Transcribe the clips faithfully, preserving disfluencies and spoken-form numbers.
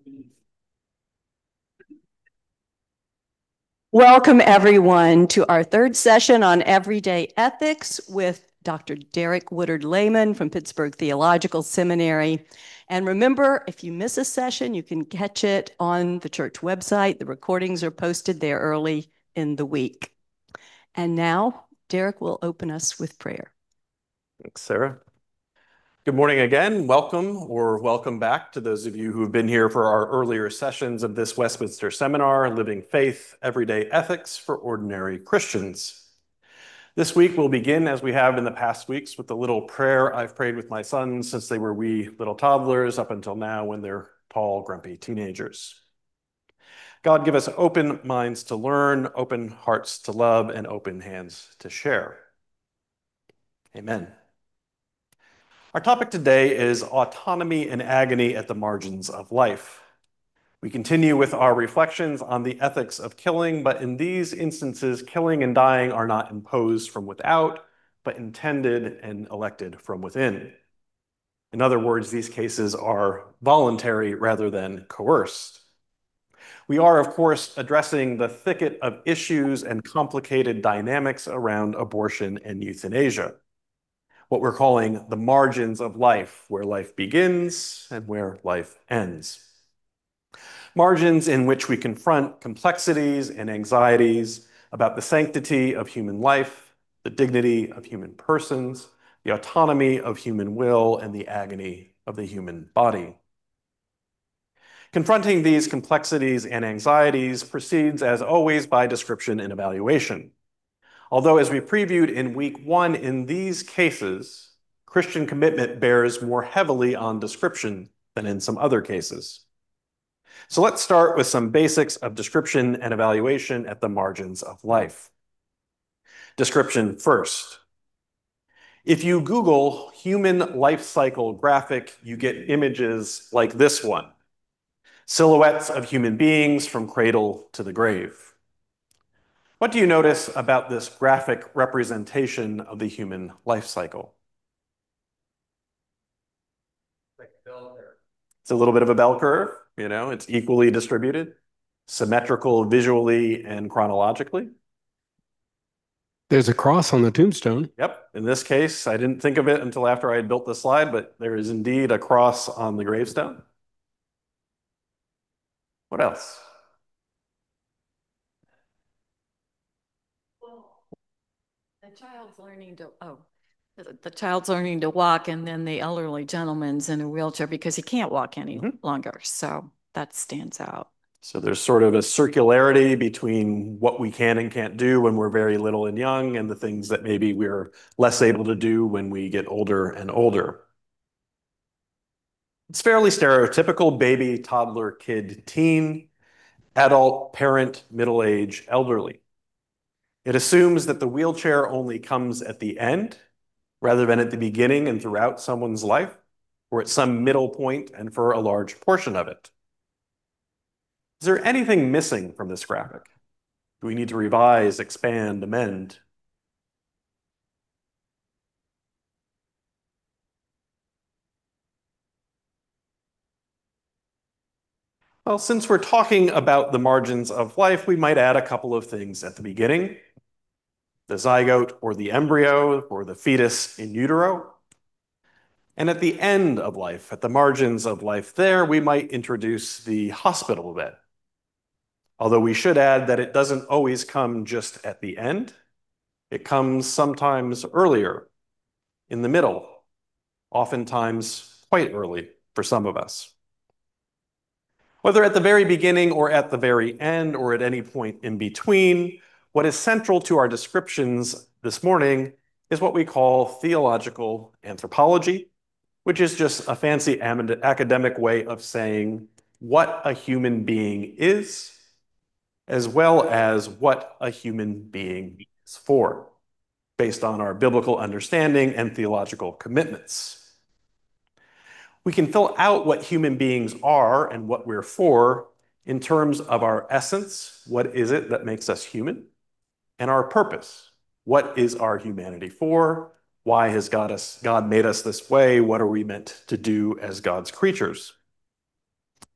Welcome, everyone, to our third session on Everyday Ethics with Doctor Derek Woodard Lehman from Pittsburgh Theological Seminary. And remember, if you miss a session, you can catch it on the church website. The recordings are posted there early in the week. And now, Derek will open us with prayer. Thanks, Sarah. Good morning again. Welcome or welcome back to those of you who have been here for our earlier sessions of this Westminster seminar, Living Faith, Everyday Ethics for Ordinary Christians. This week we'll begin, as we have in the past weeks, with the little prayer I've prayed with my sons since they were wee little toddlers up until now when they're tall, grumpy teenagers. God, give us open minds to learn, open hearts to love, and open hands to share. Amen. Our topic today is autonomy and agony at the margins of life. We continue with our reflections on the ethics of killing, but in these instances, killing and dying are not imposed from without, but intended and elected from within. In other words, these cases are voluntary rather than coerced. We are, of course, addressing the thicket of issues and complicated dynamics around abortion and euthanasia, what we're calling the margins of life, where life begins and where life ends. Margins in which we confront complexities and anxieties about the sanctity of human life, the dignity of human persons, the autonomy of human will, and the agony of the human body. Confronting these complexities and anxieties proceeds, as always, by description and evaluation. Although, as we previewed in week one, in these cases, Christian commitment bears more heavily on description than in some other cases. So let's start with some basics of description and evaluation at the margins of life. Description first. If you Google human life cycle graphic, you get images like this one: silhouettes of human beings from cradle to the grave. What do you notice about this graphic representation of the human life cycle? Like a bell curve. It's a little bit of a bell curve, you know, it's equally distributed, symmetrical visually and chronologically. There's a cross on the tombstone. Yep. In this case, I didn't think of it until after I had built the slide, but there is indeed a cross on the gravestone. What else? The child's learning to, oh, the, the child's learning to walk, and then the elderly gentleman's in a wheelchair because he can't walk any mm-hmm. longer. So that stands out. So there's sort of a circularity between what we can and can't do when we're very little and young and the things that maybe we're less able to do when we get older and older. It's fairly stereotypical: baby, toddler, kid, teen, adult, parent, middle age, elderly. It assumes that the wheelchair only comes at the end rather than at the beginning and throughout someone's life, or at some middle point and for a large portion of it. Is there anything missing from this graphic? Do we need to revise, expand, amend? Well, since we're talking about the margins of life, we might add a couple of things at the beginning: the zygote or the embryo or the fetus in utero. And at the end of life, at the margins of life there, we might introduce the hospital bed. Although we should add that it doesn't always come just at the end. It comes sometimes earlier, in the middle, oftentimes quite early for some of us. Whether at the very beginning or at the very end or at any point in between, what is central to our descriptions this morning is what we call theological anthropology, which is just a fancy academic way of saying what a human being is, as well as what a human being is for, based on our biblical understanding and theological commitments. We can fill out what human beings are and what we're for in terms of our essence: what is it that makes us human? And our purpose: what is our humanity for? Why has God, us, God made us this way? What are we meant to do as God's creatures?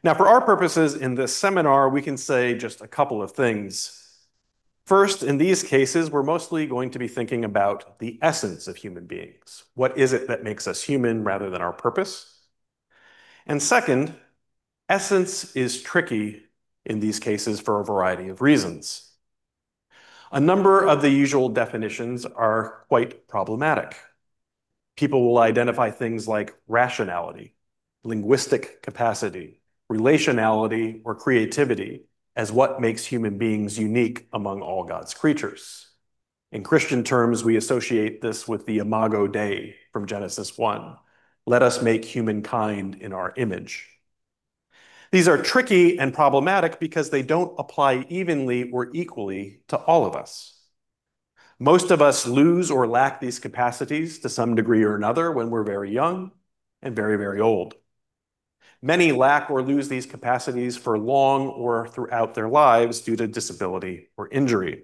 Now, for our purposes in this seminar, we can say just a couple of things. First, in these cases, we're mostly going to be thinking about the essence of human beings. What is it that makes us human rather than our purpose? And second, essence is tricky in these cases for a variety of reasons. A number of the usual definitions are quite problematic. People will identify things like rationality, linguistic capacity, relationality, or creativity as what makes human beings unique among all God's creatures. In Christian terms, we associate this with the imago Dei from Genesis one. Let us make humankind in our image. These are tricky and problematic because they don't apply evenly or equally to all of us. Most of us lose or lack these capacities to some degree or another when we're very young and very, very old. Many lack or lose these capacities for long or throughout their lives due to disability or injury.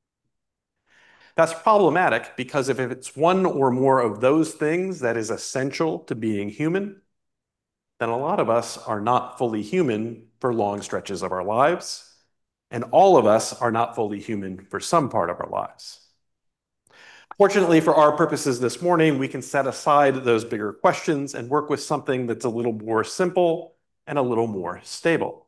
That's problematic because if it's one or more of those things that is essential to being human, then a lot of us are not fully human for long stretches of our lives, and all of us are not fully human for some part of our lives. Fortunately, for our purposes this morning, we can set aside those bigger questions and work with something that's a little more simple and a little more stable.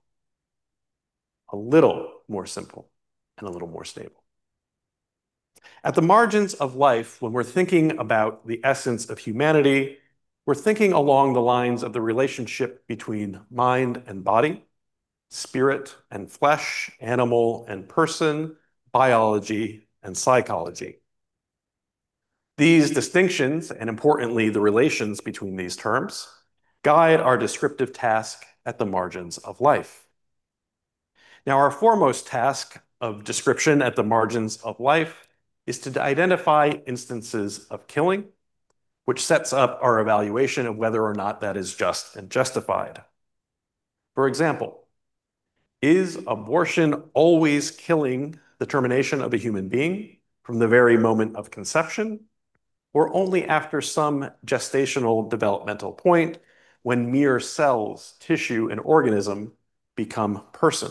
A little more simple and a little more stable. At the margins of life, when we're thinking about the essence of humanity, we're thinking along the lines of the relationship between mind and body, spirit and flesh, animal and person, biology and psychology. These distinctions, and importantly, the relations between these terms, guide our descriptive task at the margins of life. Now, our foremost task of description at the margins of life is to identify instances of killing, which sets up our evaluation of whether or not that is just and justified. For example, is abortion always killing the termination of a human being from the very moment of conception, or only after some gestational developmental point when mere cells, tissue, and organism become person?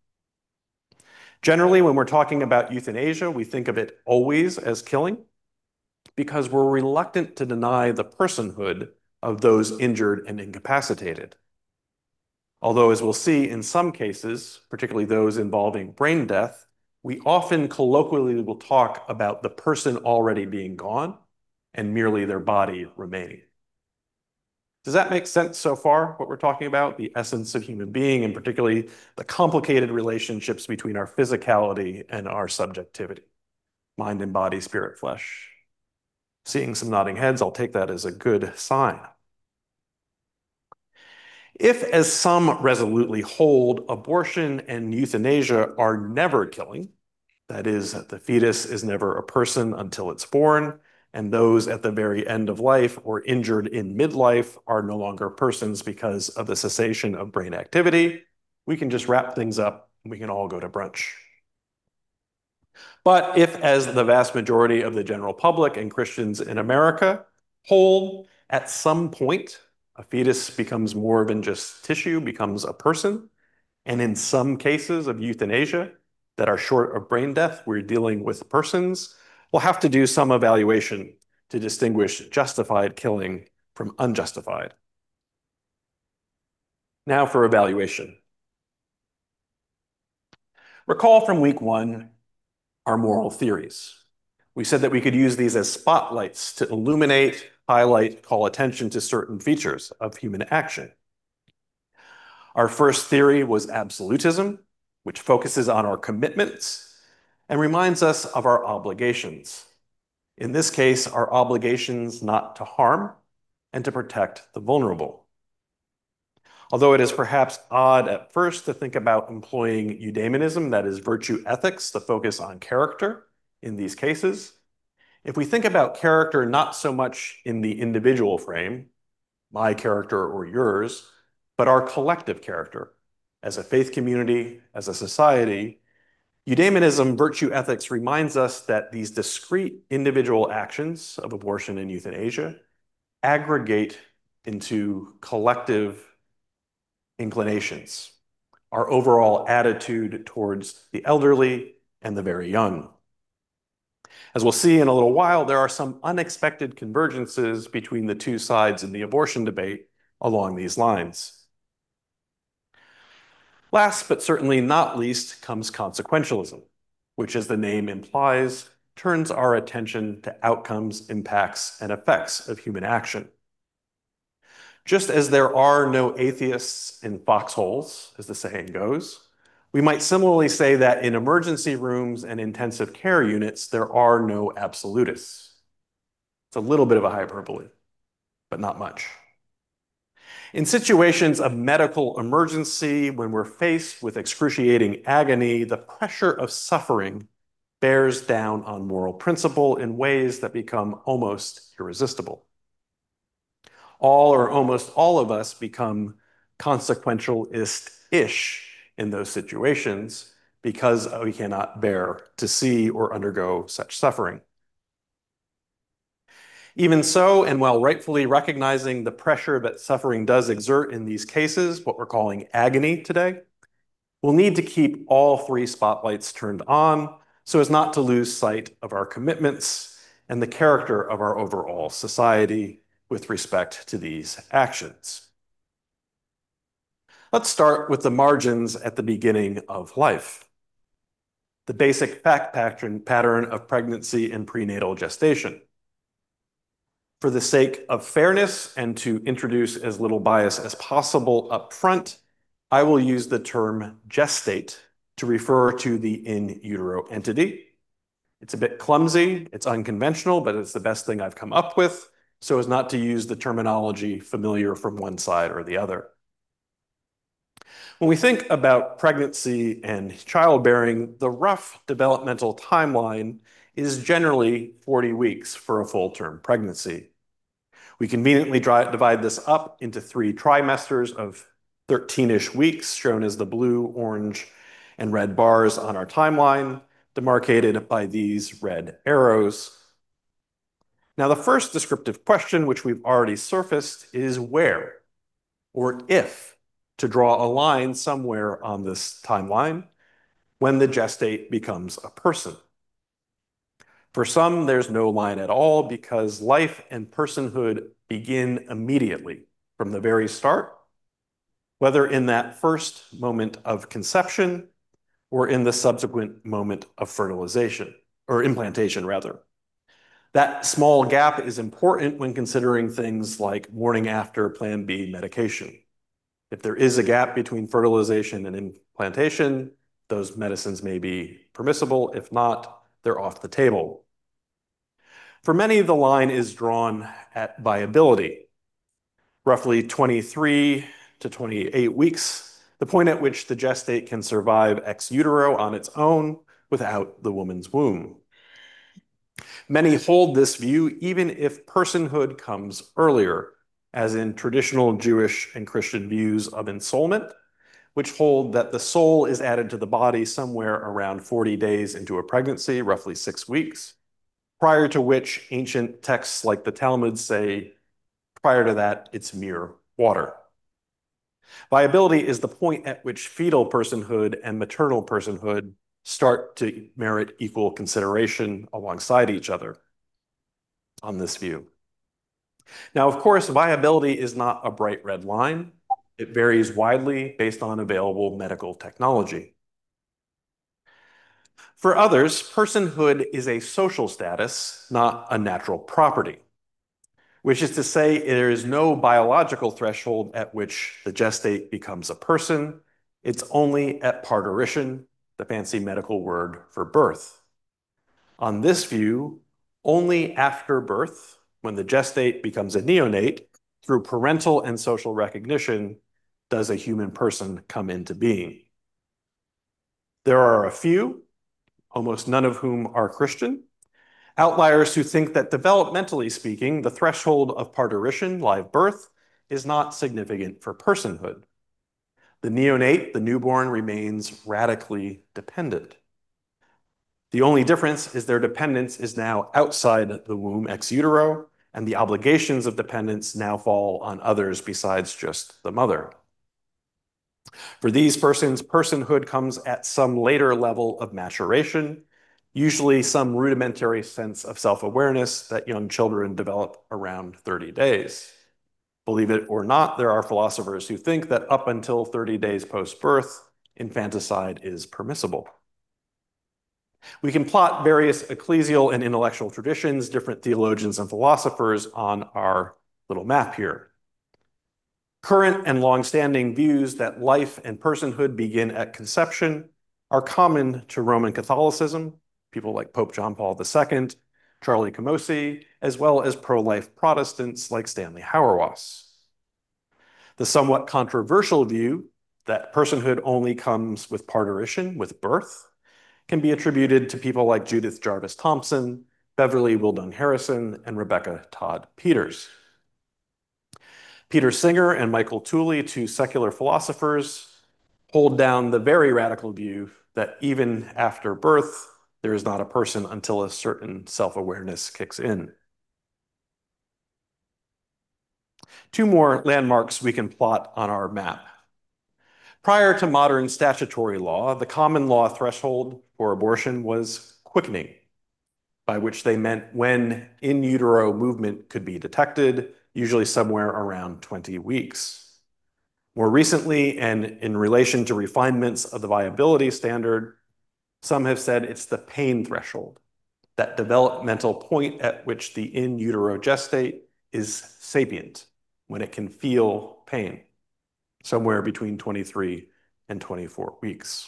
Generally, when we're talking about euthanasia, we think of it always as killing because we're reluctant to deny the personhood of those injured and incapacitated. Although, as we'll see in some cases, particularly those involving brain death, we often colloquially will talk about the person already being gone and merely their body remaining. Does that make sense so far, what we're talking about? The essence of human being, and particularly the complicated relationships between our physicality and our subjectivity. Mind and body, spirit, flesh. Seeing some nodding heads, I'll take that as a good sign. If, as some resolutely hold, abortion and euthanasia are never killing, that is, the fetus is never a person until it's born, and those at the very end of life or injured in midlife are no longer persons because of the cessation of brain activity, we can just wrap things up and we can all go to brunch. But if, as the vast majority of the general public and Christians in America hold, at some point, a fetus becomes more than just tissue, becomes a person, and in some cases of euthanasia that are short of brain death, we're dealing with persons, we'll have to do some evaluation to distinguish justified killing from unjustified. Now for evaluation. Recall from week one our moral theories. We said that we could use these as spotlights to illuminate, highlight, call attention to certain features of human action. Our first theory was absolutism, which focuses on our commitments and reminds us of our obligations. In this case, our obligations not to harm and to protect the vulnerable. Although it is perhaps odd at first to think about employing eudaimonism, that is virtue ethics, to focus on character in these cases, if we think about character not so much in the individual frame, my character or yours, but our collective character as a faith community, as a society, eudaimonism, virtue ethics, reminds us that these discrete individual actions of abortion and euthanasia aggregate into collective inclinations, our overall attitude towards the elderly and the very young. As we'll see in a little while, there are some unexpected convergences between the two sides in the abortion debate along these lines. Last but certainly not least comes consequentialism, which, as the name implies, turns our attention to outcomes, impacts, and effects of human action. Just as there are no atheists in foxholes, as the saying goes, we might similarly say that in emergency rooms and intensive care units, there are no absolutists. It's a little bit of a hyperbole, but not much. In situations of medical emergency, when we're faced with excruciating agony, the pressure of suffering bears down on moral principle in ways that become almost irresistible. All or almost all of us become consequentialist-ish in those situations because we cannot bear to see or undergo such suffering. Even so, and while rightfully recognizing the pressure that suffering does exert in these cases, what we're calling agony today, we'll need to keep all three spotlights turned on so as not to lose sight of our commitments and the character of our overall society with respect to these actions. Let's start with the margins at the beginning of life, the basic fact pattern, pattern of pregnancy and prenatal gestation. For the sake of fairness and to introduce as little bias as possible up front, I will use the term gestate to refer to the in utero entity. It's a bit clumsy, it's unconventional, but it's the best thing I've come up with, so as not to use the terminology familiar from one side or the other. When we think about pregnancy and childbearing, the rough developmental timeline is generally forty weeks for a full-term pregnancy. We conveniently divide this up into three trimesters of thirteen-ish weeks, shown as the blue, orange, and red bars on our timeline, demarcated by these red arrows. Now, the first descriptive question, which we've already surfaced, is where, or if, to draw a line somewhere on this timeline when the gestate becomes a person. For some, there's no line at all because life and personhood begin immediately from the very start, whether in that first moment of conception or in the subsequent moment of fertilization, or implantation rather. That small gap is important when considering things like morning after Plan B medication. If there is a gap between fertilization and implantation, those medicines may be permissible. If not, they're off the table. For many, the line is drawn at viability, roughly twenty-three to twenty-eight weeks, the point at which the gestate can survive ex utero on its own without the woman's womb. Many hold this view even if personhood comes earlier, as in traditional Jewish and Christian views of ensoulment, which hold that the soul is added to the body somewhere around forty days into a pregnancy, roughly six weeks, prior to which ancient texts like the Talmud say, prior to that, it's mere water. Viability is the point at which fetal personhood and maternal personhood start to merit equal consideration alongside each other on this view. Now, of course, viability is not a bright red line. It varies widely based on available medical technology. For others, personhood is a social status, not a natural property, which is to say there is no biological threshold at which the gestate becomes a person. It's only at parturition, the fancy medical word for birth. On this view, only after birth, when the gestate becomes a neonate, through parental and social recognition, does a human person come into being. There are a few, almost none of whom are Christian, outliers who think that developmentally speaking, the threshold of parturition, live birth, is not significant for personhood. The neonate, the newborn, remains radically dependent. The only difference is their dependence is now outside the womb ex utero, and the obligations of dependence now fall on others besides just the mother. For these persons, personhood comes at some later level of maturation, usually some rudimentary sense of self-awareness that young children develop around thirty days. Believe it or not, there are philosophers who think that up until thirty days post-birth, infanticide is permissible. We can plot various ecclesial and intellectual traditions, different theologians and philosophers on our little map here. Current and long-standing views that life and personhood begin at conception are common to Roman Catholicism, people like Pope John Paul the Second, Charlie Camosy, as well as pro-life Protestants like Stanley Hauerwas. The somewhat controversial view that personhood only comes with parturition, with birth, can be attributed to people like Judith Jarvis Thompson, Beverly Wildung Harrison, and Rebecca Todd Peters. Peter Singer and Michael Tooley, two secular philosophers, hold down the very radical view that even after birth, there is not a person until a certain self-awareness kicks in. Two more landmarks we can plot on our map. Prior to modern statutory law, the common law threshold for abortion was quickening, by which they meant when in utero movement could be detected, usually somewhere around twenty weeks. More recently, and in relation to refinements of the viability standard, some have said it's the pain threshold, that developmental point at which the in utero gestate is sapient, when it can feel pain, somewhere between twenty-three and twenty-four weeks.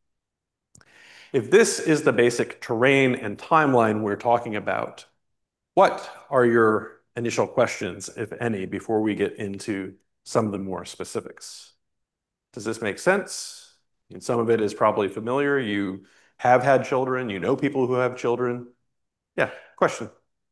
If this is the basic terrain and timeline we're talking about, what are your initial questions, if any, before we get into some of the more specifics? Does this make sense? And some of it is probably familiar. You have had children, you know people who have children. Yeah, question.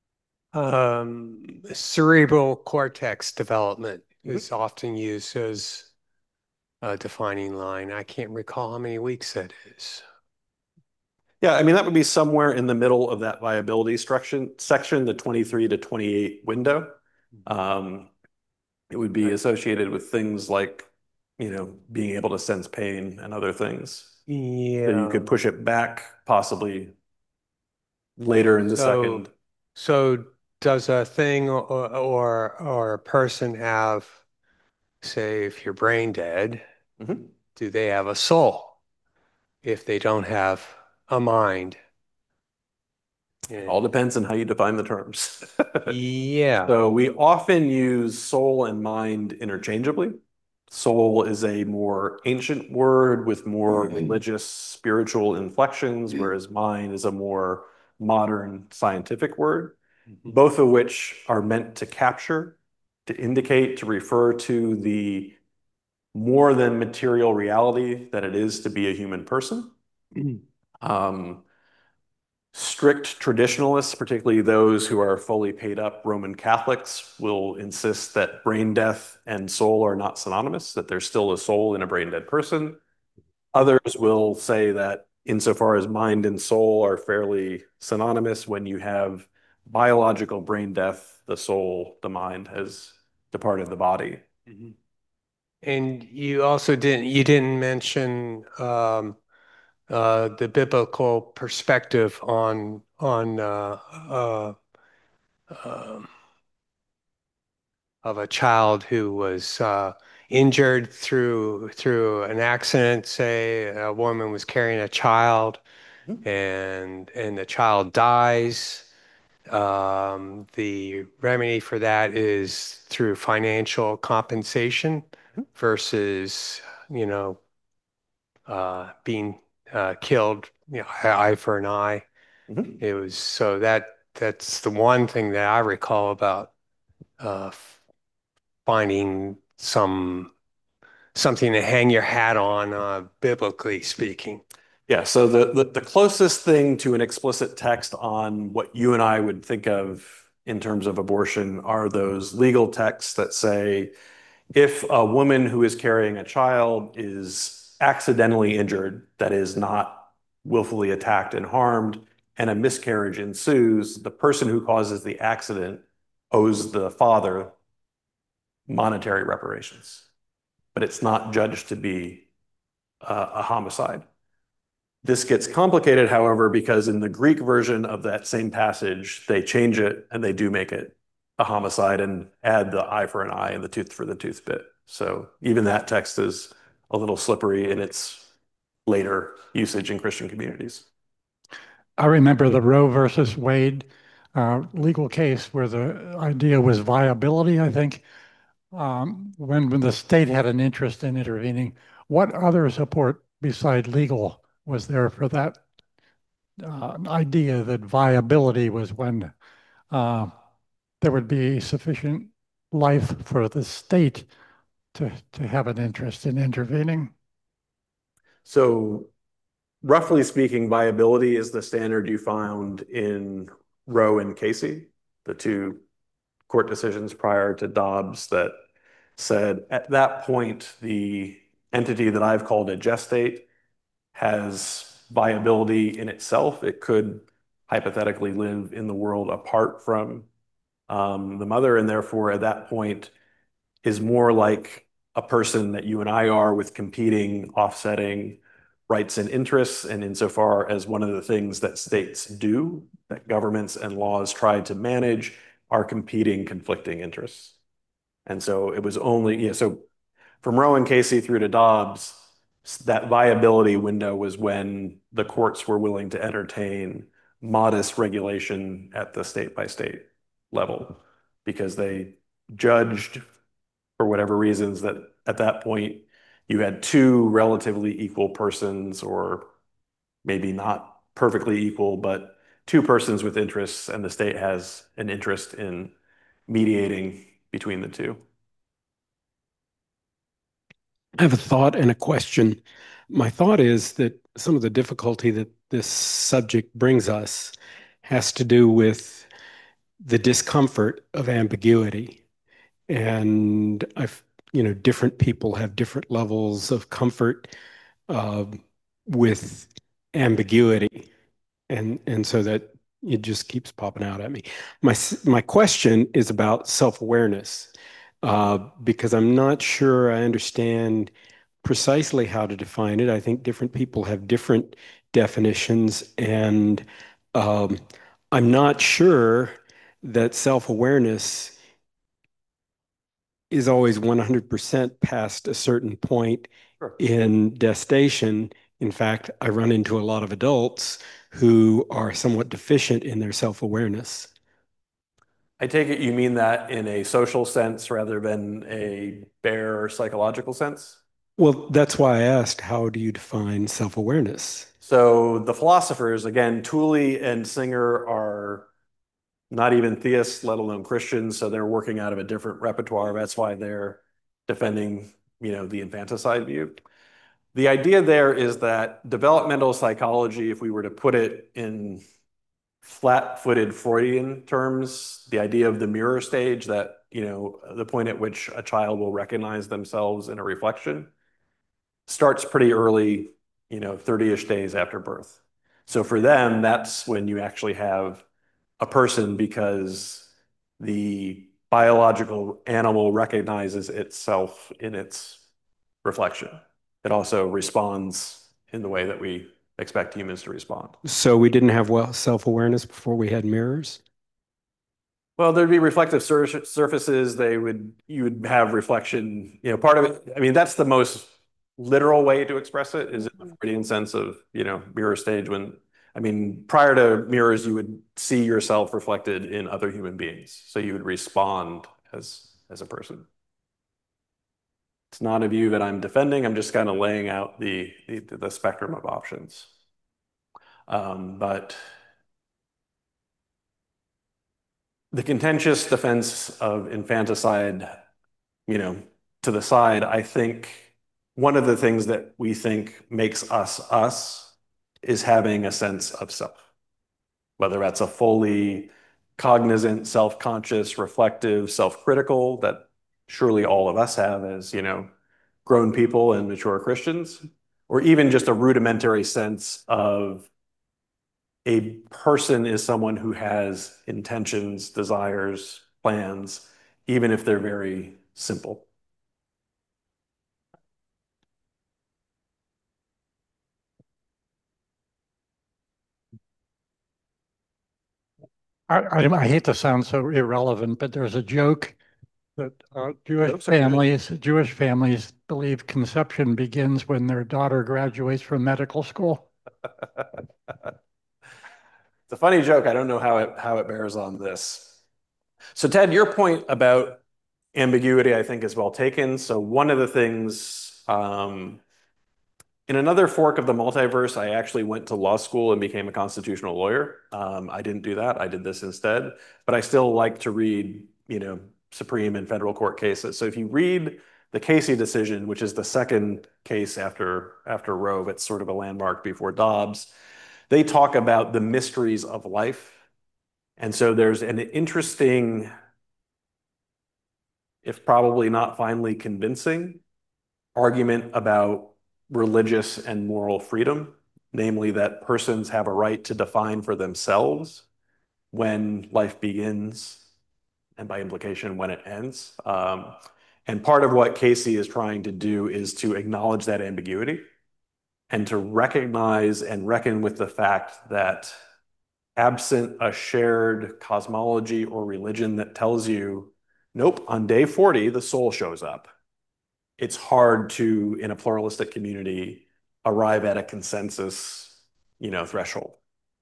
Um, cerebral cortex development Mhm. is often used as a defining line. I can't recall how many weeks that is. Yeah, I mean, that would be somewhere in the middle of that viability section, section, the twenty-three to twenty-eight window. Um, it would be Right. associated with things like, you know, being able to sense pain and other things. So you could Yeah. push it back possibly later in the So, second. so does a thing or, or or a person have, say, if you're brain dead, Mhm. do they have a soul if they don't have a mind? All And depends on how you define the terms. yeah. So we often use soul and mind interchangeably. Soul is a more ancient word with more religious, spiritual inflections, whereas mind is a more modern scientific word, both of which are meant to capture, to indicate, to refer to the more than material reality that it is to be a human person. Um, Strict traditionalists, particularly those who are fully paid up Roman Catholics, will insist that brain death and soul are not synonymous, that there's still a soul in a brain dead person. Others will say that insofar as mind and soul are fairly synonymous, when you have biological brain death, the soul, the mind has departed the body. And you also didn't you didn't mention um, uh, the biblical perspective on on uh, uh, um, of a child who was uh, injured through through an accident. Say a woman was carrying a child, Mhm. and and the child dies. Um, the remedy for that is through financial compensation versus, you know, uh, being uh, killed, you know, eye for an eye. Mhm. It was so that that's the one thing that I recall about uh, finding some something to hang your hat on, uh, biblically speaking. Yeah, so the, the, the closest thing to an explicit text on what you and I would think of in terms of abortion are those legal texts that say if a woman who is carrying a child is accidentally injured, that is not willfully attacked and harmed, and a miscarriage ensues, the person who causes the accident owes the father monetary reparations. but it's not judged to be uh, a homicide. This gets complicated, however, because in the Greek version of that same passage, they change it and they do make it a homicide and add the eye for an eye and the tooth for the tooth bit. So even that text is a little slippery in its later usage in Christian communities. I remember the Roe versus Wade uh, legal case where the idea was viability, I think, um, when, when the state had an interest in intervening. What other support beside legal was there for that uh, idea that viability was when uh, there would be sufficient life for the state to, to have an interest in intervening? So roughly speaking, viability is the standard you found in Roe and Casey, the two court decisions prior to Dobbs that said at that point, the entity that I've called a gestate has viability in itself. It could hypothetically live in the world apart from um, the mother, and therefore at that point is more like a person that you and I are with competing, offsetting rights and interests. And insofar as one of the things that states do, that governments and laws try to manage, are competing, conflicting interests. And so it was only, yeah, so from Roe and Casey through to Dobbs, that viability window was when the courts were willing to entertain modest regulation at the state by state level because they judged, for whatever reasons, that at that point you had two relatively equal persons, or maybe not perfectly equal, but two persons with interests, and the state has an interest in mediating between the two. I have a thought and a question. My thought is that some of the difficulty that this subject brings us has to do with the discomfort of ambiguity. And I've, you know, different people have different levels of comfort uh, with ambiguity. And, and so that it just keeps popping out at me. My, my question is about self-awareness. Uh, because I'm not sure I understand precisely how to define it. I think different people have different definitions, and um, I'm not sure that self-awareness is always one hundred percent past a certain point Sure. in gestation. In fact, I run into a lot of adults who are somewhat deficient in their self-awareness. I take it you mean that in a social sense rather than a bare psychological sense? Well, that's why I asked, how do you define self-awareness? So the philosophers, again, Tooley and Singer are not even theists, let alone Christians, so they're working out of a different repertoire. That's why they're defending, you know, the infanticide view. The idea there is that developmental psychology, if we were to put it in flat-footed Freudian terms, the idea of the mirror stage, that, you know, the point at which a child will recognize themselves in a reflection, starts pretty early, you know, thirty-ish days after birth. So for them, that's when you actually have a person, because the biological animal recognizes itself in its reflection. It also responds in the way that we expect humans to respond. So we didn't have well self-awareness before we had mirrors? Well, there'd be reflective sur surfaces. They would, you would have reflection, you know, part of it. I mean, that's the most literal way to express it, is in the Freudian sense of, you know, mirror stage. When, I mean, prior to mirrors, you would see yourself reflected in other human beings. So you would respond as, as a person. It's not a view that I'm defending. I'm just kind of laying out the, the, the spectrum of options. Um, but the contentious defense of infanticide, you know, to the side, I think one of the things that we think makes us us is having a sense of self, whether that's a fully cognizant, self-conscious, reflective, self-critical that surely all of us have as, you know, grown people and mature Christians, or even just a rudimentary sense of a person is someone who has intentions, desires, plans, even if they're very simple. I, I, I hate to sound so irrelevant, but there's a joke that uh, Jewish Jokes are good. families, Jewish families believe conception begins when their daughter graduates from medical school. It's a funny joke. I don't know how it how it bears on this. So Ted, your point about ambiguity, I think, is well taken. So one of the things um, in another fork of the multiverse, I actually went to law school and became a constitutional lawyer. Um, I didn't do that. I did this instead. But I still like to read, you know, Supreme and federal court cases. So if you read the Casey decision, which is the second case after after Roe, it's sort of a landmark before Dobbs. They talk about the mysteries of life. And so there's an interesting, if probably not finally convincing, argument about religious and moral freedom, namely that persons have a right to define for themselves when life begins and by implication when it ends. Um, and part of what Casey is trying to do is to acknowledge that ambiguity and to recognize and reckon with the fact that absent a shared cosmology or religion that tells you, nope, on day forty, the soul shows up. It's hard to, in a pluralistic community, arrive at a consensus, you know, threshold.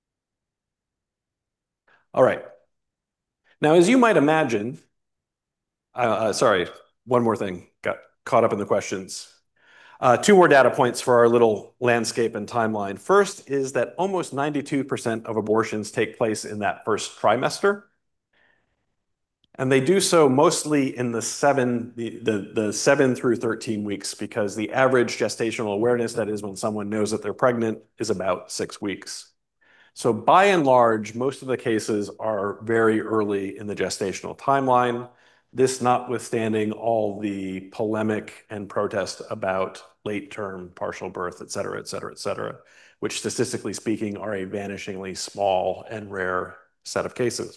All right. Now, as you might imagine, uh, uh, sorry, one more thing, got caught up in the questions. Uh, two more data points for our little landscape and timeline. First is that almost ninety-two percent of abortions take place in that first trimester. And they do so mostly in the seven, the, the, the seven through thirteen weeks, because the average gestational awareness, that is when someone knows that they're pregnant, is about six weeks. So by and large, most of the cases are very early in the gestational timeline. This notwithstanding all the polemic and protest about late term partial birth, et cetera, et cetera, et cetera, which statistically speaking are a vanishingly small and rare set of cases.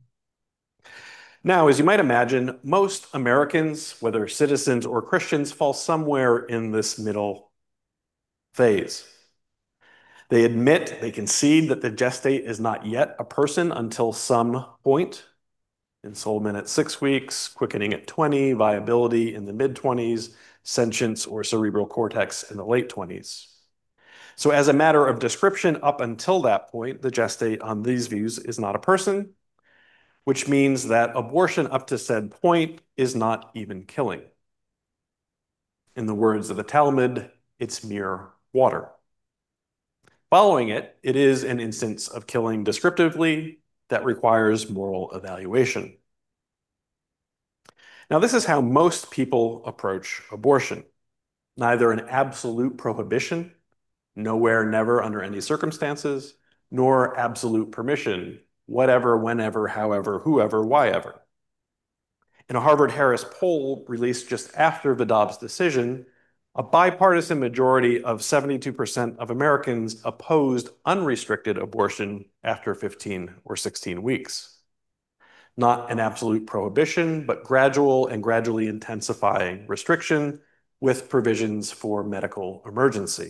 Now, as you might imagine, most Americans, whether citizens or Christians, fall somewhere in this middle phase. They admit, they concede that the gestate is not yet a person until some point. Ensoulment at six weeks, quickening at twenty, viability in the mid-twenties, sentience or cerebral cortex in the late twenties. So as a matter of description, up until that point, the gestate on these views is not a person, which means that abortion up to said point is not even killing. In the words of the Talmud, it's mere water. Following it, it is an instance of killing descriptively that requires moral evaluation. Now, this is how most people approach abortion. Neither an absolute prohibition, nowhere, never, under any circumstances, nor absolute permission, whatever, whenever, however, whoever, whyever. In a Harvard-Harris poll released just after the Dobbs decision, a bipartisan majority of seventy-two percent of Americans opposed unrestricted abortion after fifteen or sixteen weeks. Not an absolute prohibition, but gradual and gradually intensifying restriction with provisions for medical emergency.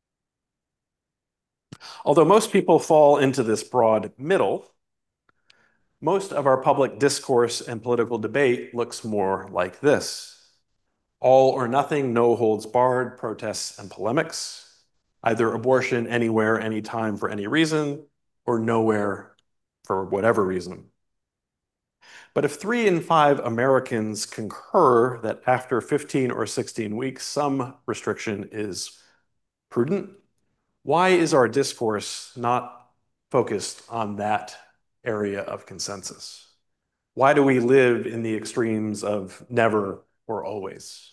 Although most people fall into this broad middle, most of our public discourse and political debate looks more like this. All or nothing, no holds barred, protests and polemics, either abortion anywhere, anytime, for any reason, or nowhere for whatever reason. But if three in five Americans concur that after fifteen or sixteen weeks, some restriction is prudent, why is our discourse not focused on that area of consensus? Why do we live in the extremes of never or always?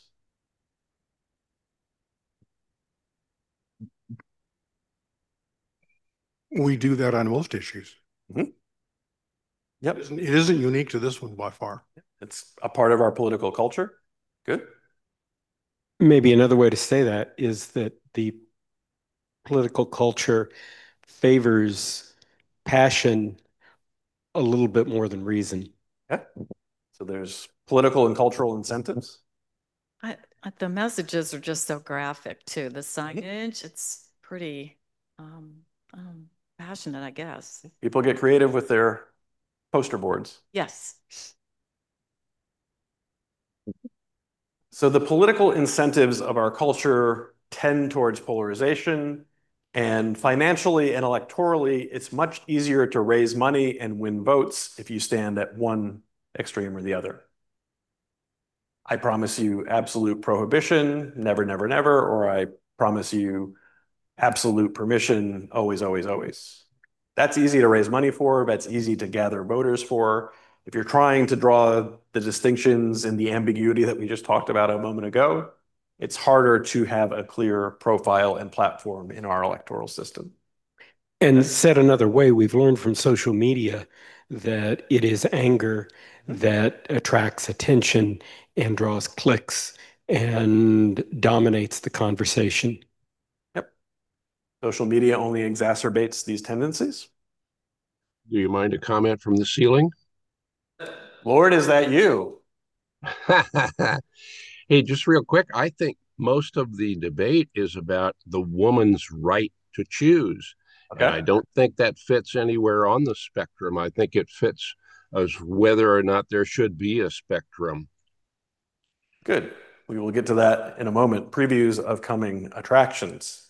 We do that on most issues. Mm-hmm. Yep. It isn't, it isn't unique to this one by far. It's a part of our political culture. Good. Maybe another way to say that is that the political culture favors passion a little bit more than reason. Yeah. So there's political and cultural incentives. I, I, the messages are just so graphic too. The signage, it's pretty um, um, passionate, I guess. People get creative with their poster boards. Yes. So the political incentives of our culture tend towards polarization, and financially and electorally, it's much easier to raise money and win votes if you stand at one extreme or the other. I promise you absolute prohibition, never, never, never, or I promise you absolute permission, always, always, always. That's easy to raise money for. That's easy to gather voters for. If you're trying to draw the distinctions and the ambiguity that we just talked about a moment ago, it's harder to have a clear profile and platform in our electoral system. And said another way, we've learned from social media that it is anger that attracts attention and draws clicks and dominates the conversation. Yep. Social media only exacerbates these tendencies. Do you mind a comment from the ceiling? Lord, is that you? Hey, just real quick, I think most of the debate is about the woman's right to choose. Okay. And I don't think that fits anywhere on the spectrum. I think it fits as whether or not there should be a spectrum. Good. We will get to that in a moment. Previews of coming attractions.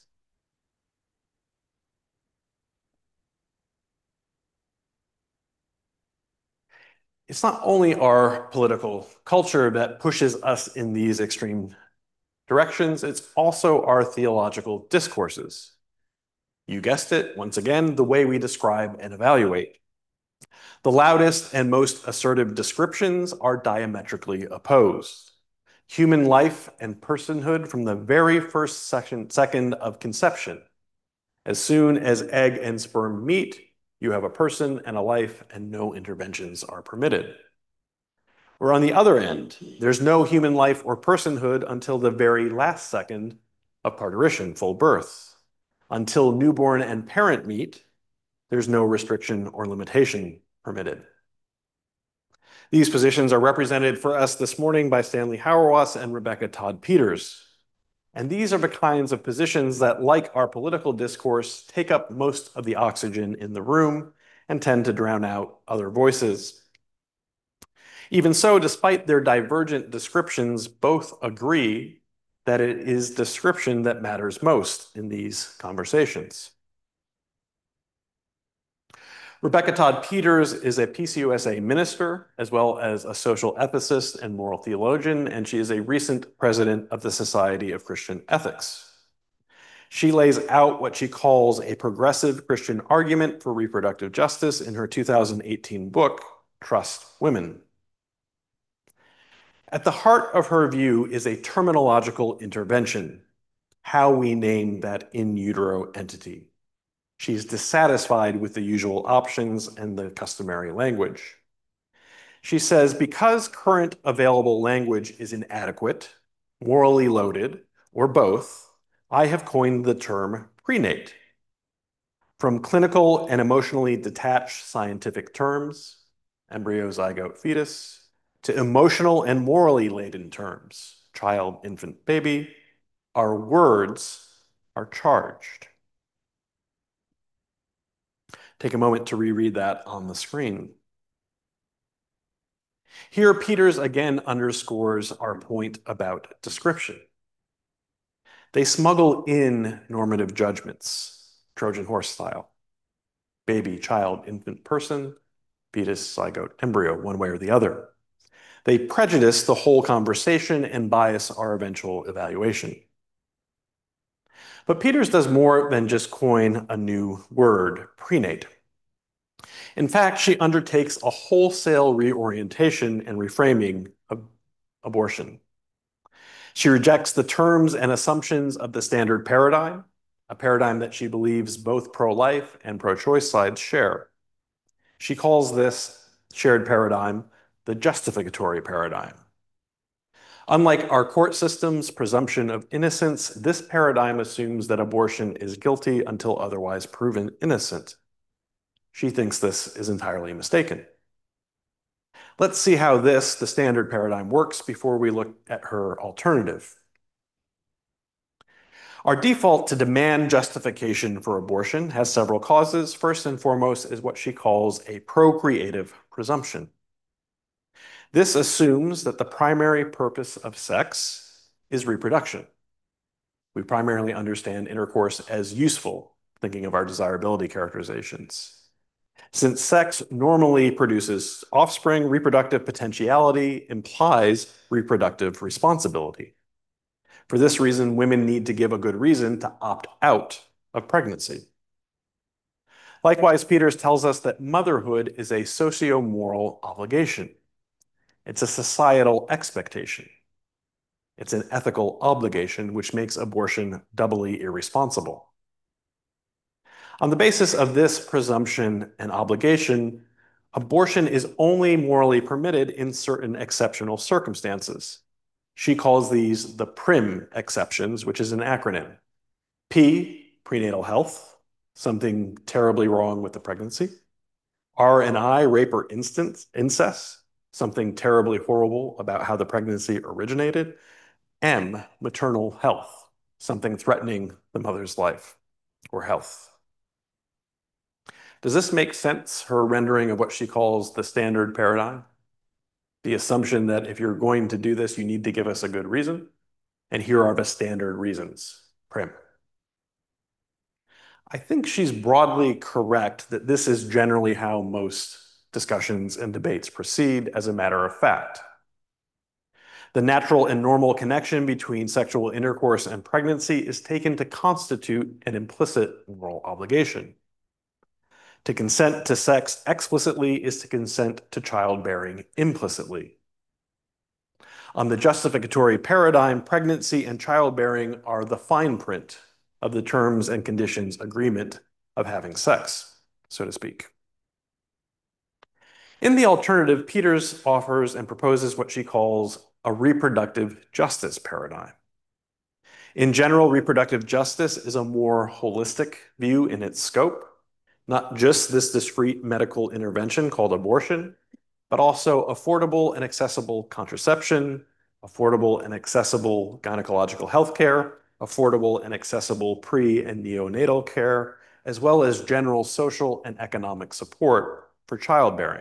It's not only our political culture that pushes us in these extreme directions, it's also our theological discourses. You guessed it, once again, the way we describe and evaluate. The loudest and most assertive descriptions are diametrically opposed. Human life and personhood from the very first second, second of conception. As soon as egg and sperm meet, you have a person and a life, and no interventions are permitted. Or on the other end, there's no human life or personhood until the very last second of parturition, full birth. Until newborn and parent meet, there's no restriction or limitation permitted. These positions are represented for us this morning by Stanley Hauerwas and Rebecca Todd Peters. And these are the kinds of positions that, like our political discourse, take up most of the oxygen in the room and tend to drown out other voices. Even so, despite their divergent descriptions, both agree that it is description that matters most in these conversations. Rebecca Todd Peters is a P C U S A minister, as well as a social ethicist and moral theologian, and she is a recent president of the Society of Christian Ethics. She lays out what she calls a progressive Christian argument for reproductive justice in her two thousand eighteen book, Trust Women. At the heart of her view is a terminological intervention, how we name that in utero entity. She's dissatisfied with the usual options and the customary language. She says, because current available language is inadequate, morally loaded, or both, I have coined the term prenate. From clinical and emotionally detached scientific terms, embryo, zygote, fetus, to emotional and morally laden terms, child, infant, baby, our words are charged. Take a moment to reread that on the screen. Here, Peters again underscores our point about description. They smuggle in normative judgments, Trojan horse style. Baby, child, infant, person, fetus, zygote, embryo, one way or the other. They prejudice the whole conversation and bias our eventual evaluation. But Peters does more than just coin a new word, prenate. In fact, she undertakes a wholesale reorientation and reframing of abortion. She rejects the terms and assumptions of the standard paradigm, a paradigm that she believes both pro-life and pro-choice sides share. She calls this shared paradigm the justificatory paradigm. Unlike our court system's presumption of innocence, this paradigm assumes that abortion is guilty until otherwise proven innocent. She thinks this is entirely mistaken. Let's see how this, the standard paradigm, works before we look at her alternative. Our default to demand justification for abortion has several causes. First and foremost is what she calls a procreative presumption. This assumes that the primary purpose of sex is reproduction. We primarily understand intercourse as useful, thinking of our desirability characterizations. Since sex normally produces offspring, reproductive potentiality implies reproductive responsibility. For this reason, women need to give a good reason to opt out of pregnancy. Likewise, Peters tells us that motherhood is a socio-moral obligation. It's a societal expectation. It's an ethical obligation, which makes abortion doubly irresponsible. On the basis of this presumption and obligation, abortion is only morally permitted in certain exceptional circumstances. She calls these the PRIM exceptions, which is an acronym. P, prenatal health, something terribly wrong with the pregnancy. R and I, rape or incest, something terribly horrible about how the pregnancy originated. M, maternal health, something threatening the mother's life or health. Does this make sense, her rendering of what she calls the standard paradigm? The assumption that if you're going to do this, you need to give us a good reason. And here are the standard reasons, prim. I think she's broadly correct that this is generally how most discussions and debates proceed as a matter of fact. The natural and normal connection between sexual intercourse and pregnancy is taken to constitute an implicit moral obligation. To consent to sex explicitly is to consent to childbearing implicitly. On the justificatory paradigm, pregnancy and childbearing are the fine print of the terms and conditions agreement of having sex, so to speak. In the alternative, Peters offers and proposes what she calls a reproductive justice paradigm. In general, reproductive justice is a more holistic view in its scope, not just this discrete medical intervention called abortion, but also affordable and accessible contraception, affordable and accessible gynecological health care, affordable and accessible pre- and neonatal care, as well as general social and economic support for childbearing.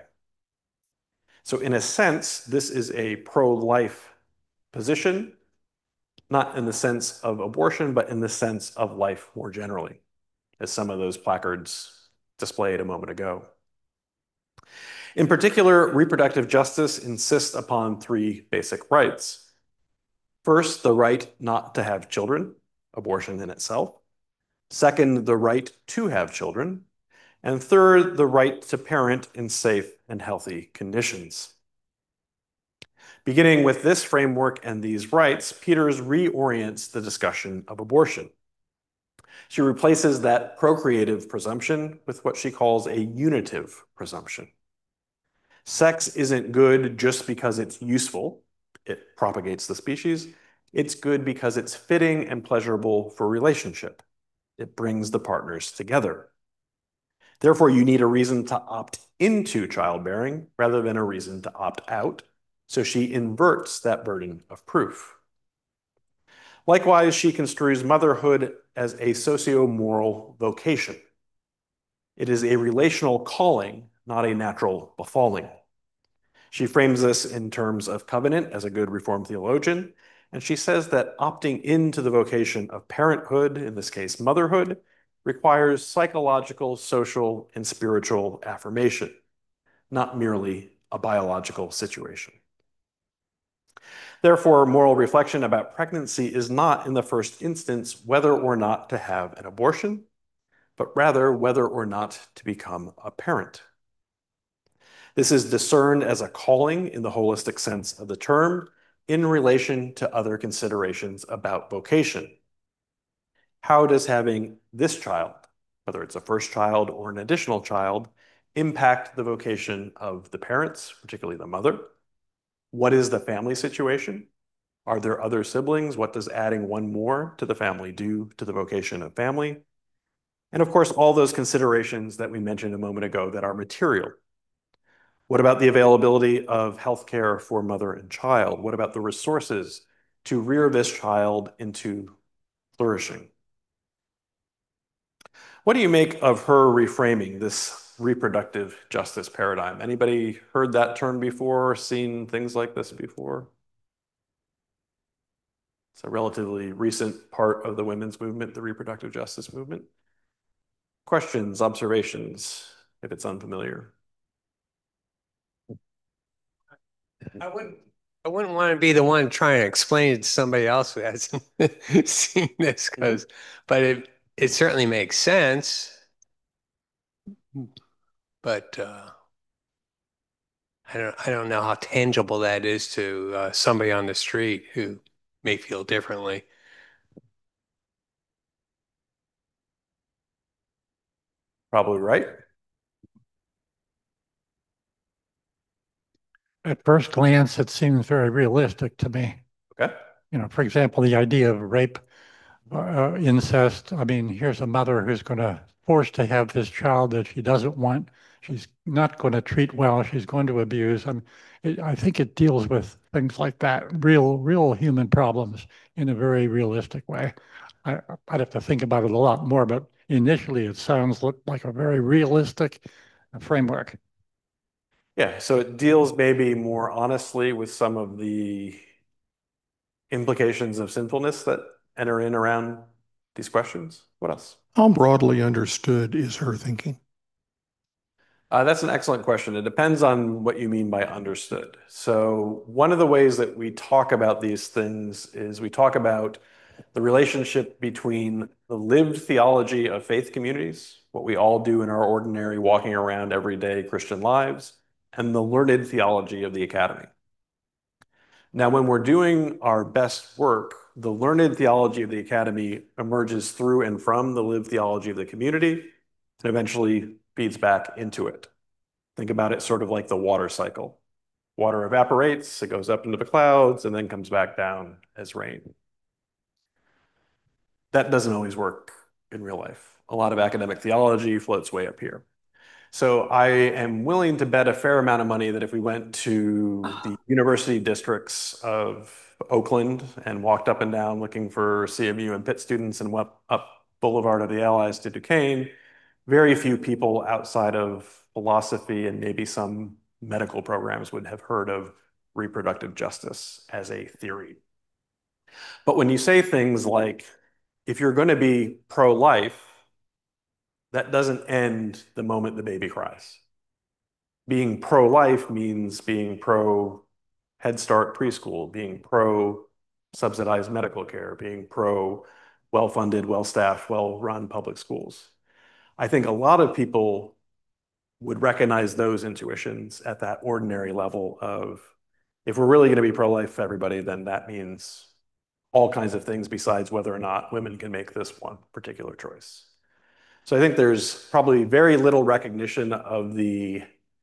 So in a sense, this is a pro-life position, not in the sense of abortion, but in the sense of life more generally, as some of those placards displayed a moment ago. In particular, reproductive justice insists upon three basic rights. First, the right not to have children, abortion in itself. Second, the right to have children. And third, the right to parent in safe and healthy conditions. Beginning with this framework and these rights, Peters reorients the discussion of abortion. She replaces that procreative presumption with what she calls a unitive presumption. Sex isn't good just because it's useful, it propagates the species. It's good because it's fitting and pleasurable for relationship. It brings the partners together. Therefore, you need a reason to opt into childbearing rather than a reason to opt out. So she inverts that burden of proof. Likewise, she construes motherhood as a socio-moral vocation. It is a relational calling, not a natural befalling. She frames this in terms of covenant as a good Reformed theologian, and she says that opting into the vocation of parenthood, in this case motherhood, requires psychological, social, and spiritual affirmation, not merely a biological situation. Therefore, moral reflection about pregnancy is not, in the first instance, whether or not to have an abortion, but rather whether or not to become a parent. This is discerned as a calling in the holistic sense of the term in relation to other considerations about vocation. How does having this child, whether it's a first child or an additional child, impact the vocation of the parents, particularly the mother? What is the family situation? Are there other siblings? What does adding one more to the family do to the vocation of family? And of course, all those considerations that we mentioned a moment ago that are material. What about the availability of healthcare for mother and child? What about the resources to rear this child into flourishing? What do you make of her reframing this reproductive justice paradigm? Anybody heard that term before, seen things like this before? It's a relatively recent part of the women's movement, the reproductive justice movement. Questions, observations, if it's unfamiliar. I wouldn't, I wouldn't want to be the one trying to explain it to somebody else who hasn't seen this, because, but it it certainly makes sense. But uh, I don't I don't know how tangible that is to uh, somebody on the street who may feel differently. Probably right. At first glance, it seems very realistic to me. Okay. You know, for example, the idea of rape, uh, incest. I mean, here's a mother who's going to force to have this child that she doesn't want. She's not going to treat well. She's going to abuse. I mean, it, I think it deals with things like that, real, real human problems in a very realistic way. I, I'd have to think about it a lot more, but initially it sounds like a very realistic framework. Yeah, so it deals maybe more honestly with some of the implications of sinfulness that enter in around these questions. What else? How broadly understood is her thinking? Uh, that's an excellent question. It depends on what you mean by understood. So one of the ways that we talk about these things is we talk about the relationship between the lived theology of faith communities, what we all do in our ordinary walking around everyday Christian lives, and the learned theology of the academy. Now, when we're doing our best work, the learned theology of the academy emerges through and from the lived theology of the community and eventually feeds back into it. Think about it sort of like the water cycle. Water evaporates, it goes up into the clouds, and then comes back down as rain. That doesn't always work in real life. A lot of academic theology floats way up here. So I am willing to bet a fair amount of money that if we went to the university districts of Oakland and walked up and down looking for C M U and Pitt students and went up Boulevard of the Allies to Duquesne, very few people outside of philosophy and maybe some medical programs would have heard of reproductive justice as a theory. But when you say things like, if you're going to be pro-life, that doesn't end the moment the baby cries. Being pro-life means being pro Head Start preschool, being pro subsidized medical care, being pro well-funded, well-staffed, well-run public schools. I think a lot of people would recognize those intuitions at that ordinary level of, if we're really going to be pro-life for everybody, then that means all kinds of things besides whether or not women can make this one particular choice. So I think there's probably very little recognition of the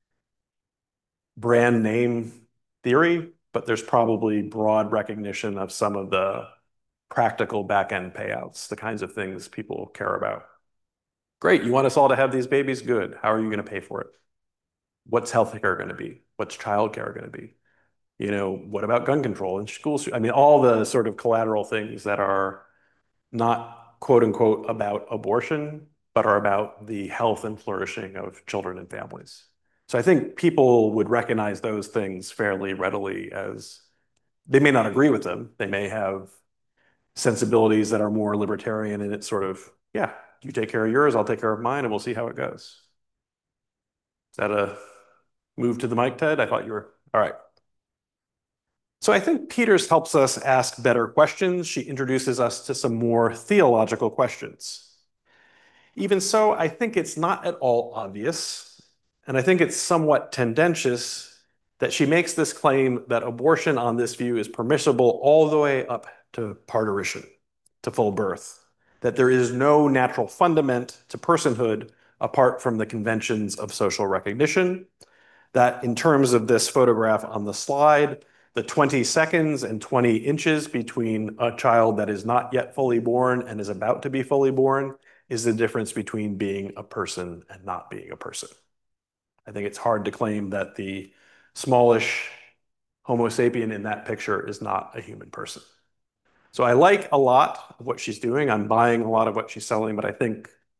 brand name theory, but there's probably broad recognition of some of the practical back-end payouts, the kinds of things people care about. Great, you want us all to have these babies? Good. How are you going to pay for it? What's healthcare going to be? What's childcare going to be? You know, what about gun control and school? I mean, all the sort of collateral things that are not quote unquote about abortion, but are about the health and flourishing of children and families. So I think people would recognize those things fairly readily as, they may not agree with them. They may have sensibilities that are more libertarian, and it's sort of, yeah, you take care of yours, I'll take care of mine, and we'll see how it goes. Is that a move to the mic, Ted? I thought you were, all right. So I think Peters helps us ask better questions. She introduces us to some more theological questions. Even so, I think it's not at all obvious, and I think it's somewhat tendentious that she makes this claim that abortion on this view is permissible all the way up to parturition, to full birth, that there is no natural fundament to personhood apart from the conventions of social recognition, that in terms of this photograph on the slide, the twenty seconds and twenty inches between a child that is not yet fully born and is about to be fully born is the difference between being a person and not being a person. I think it's hard to claim that the smallish Homo sapien in that picture is not a human person. So I like a lot of what she's doing. I'm buying a lot of what she's selling, but I think